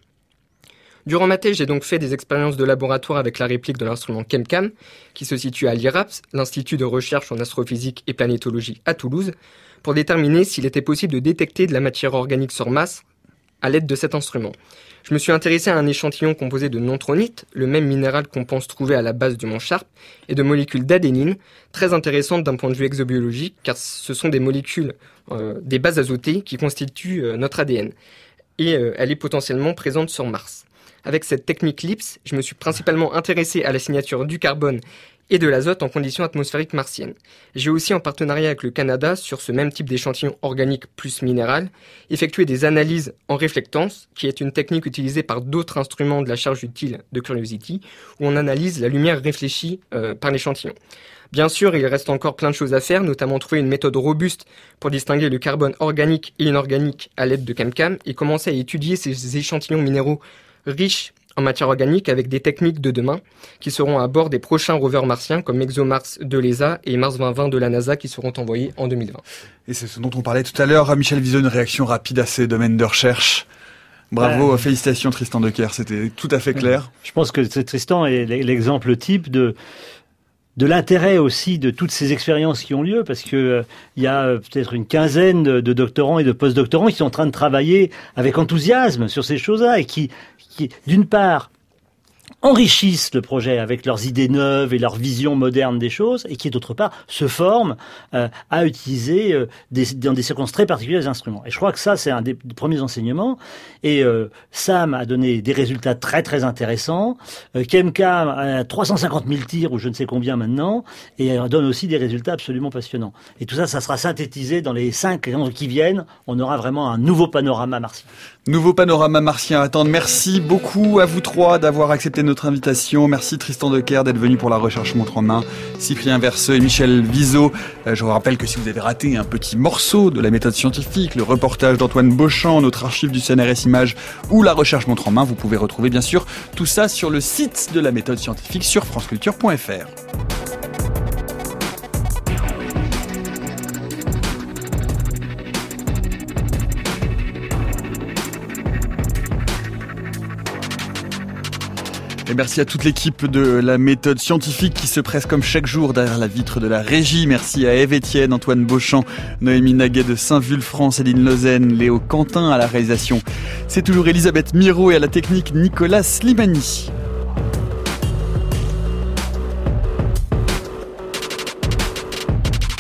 Durant ma thèse, j'ai donc fait des expériences de laboratoire avec la réplique de l'instrument ChemCam qui se situe à l'I RAPS, l'Institut de recherche en astrophysique et planétologie à Toulouse, pour déterminer s'il était possible de détecter de la matière organique sur Mars à l'aide de cet instrument. Je me suis intéressé à un échantillon composé de nontronite, le même minéral qu'on pense trouver à la base du mont Sharp, et de molécules d'adénine, très intéressantes d'un point de vue exobiologique, car ce sont des molécules, euh, des bases azotées qui constituent euh, notre A D N. Et euh, elle est potentiellement présente sur Mars. Avec cette technique L I P S, je me suis principalement intéressé à la signature du carbone et de l'azote en conditions atmosphériques martiennes. J'ai aussi, en partenariat avec le Canada, sur ce même type d'échantillon organique plus minéral, effectué des analyses en réflectance, qui est une technique utilisée par d'autres instruments de la charge utile de Curiosity, où on analyse la lumière réfléchie euh, par l'échantillon. Bien sûr, il reste encore plein de choses à faire, notamment trouver une méthode robuste pour distinguer le carbone organique et inorganique à l'aide de ChemCam, et commencer à étudier ces échantillons minéraux riches en matière organique avec des techniques de demain qui seront à bord des prochains rovers martiens comme ExoMars de l'E S A et Mars vingt vingt de la NASA qui seront envoyés en deux mille vingt. Et c'est ce dont on parlait tout à l'heure. Michel Vizot, une réaction rapide à ces domaines de recherche. Bravo, euh, félicitations Tristan Decker, c'était tout à fait clair. Je pense que Tristan est l'exemple type de de l'intérêt aussi de toutes ces expériences qui ont lieu, parce que euh, il y a euh, peut-être une quinzaine de, de doctorants et de post-doctorants qui sont en train de travailler avec enthousiasme sur ces choses-là et qui, qui d'une part, enrichissent le projet avec leurs idées neuves et leur vision moderne des choses, et qui, d'autre part, se forment euh, à utiliser euh, des, dans des circonstances très particulières des instruments. Et je crois que ça, c'est un des premiers enseignements. Et euh, SAM a donné des résultats très, très intéressants. Euh, ChemCam a trois cent cinquante mille tirs, ou je ne sais combien maintenant, et euh, donne aussi des résultats absolument passionnants. Et tout ça, ça sera synthétisé dans les cinq ans qui viennent. On aura vraiment un nouveau panorama martien. Nouveau panorama martien à attendre. Merci beaucoup à vous trois d'avoir accepté notre invitation. Merci Tristan Decker d'être venu pour la recherche montre en main. Cyprien Verseux et Michel Vizot. Euh, je vous rappelle que si vous avez raté un petit morceau de la méthode scientifique, le reportage d'Antoine Beauchamp, notre archive du C N R S Images ou la recherche montre en main, vous pouvez retrouver bien sûr tout ça sur le site de la méthode scientifique sur franceculture point f r. Et merci à toute l'équipe de la méthode scientifique qui se presse comme chaque jour derrière la vitre de la régie. Merci à Ève Etienne, Antoine Beauchamp, Noémie Naguet de Saint-Vulfranc, Céline Lozen, Léo Quentin à la réalisation. C'est toujours Elisabeth Miro et à la technique Nicolas Slimani.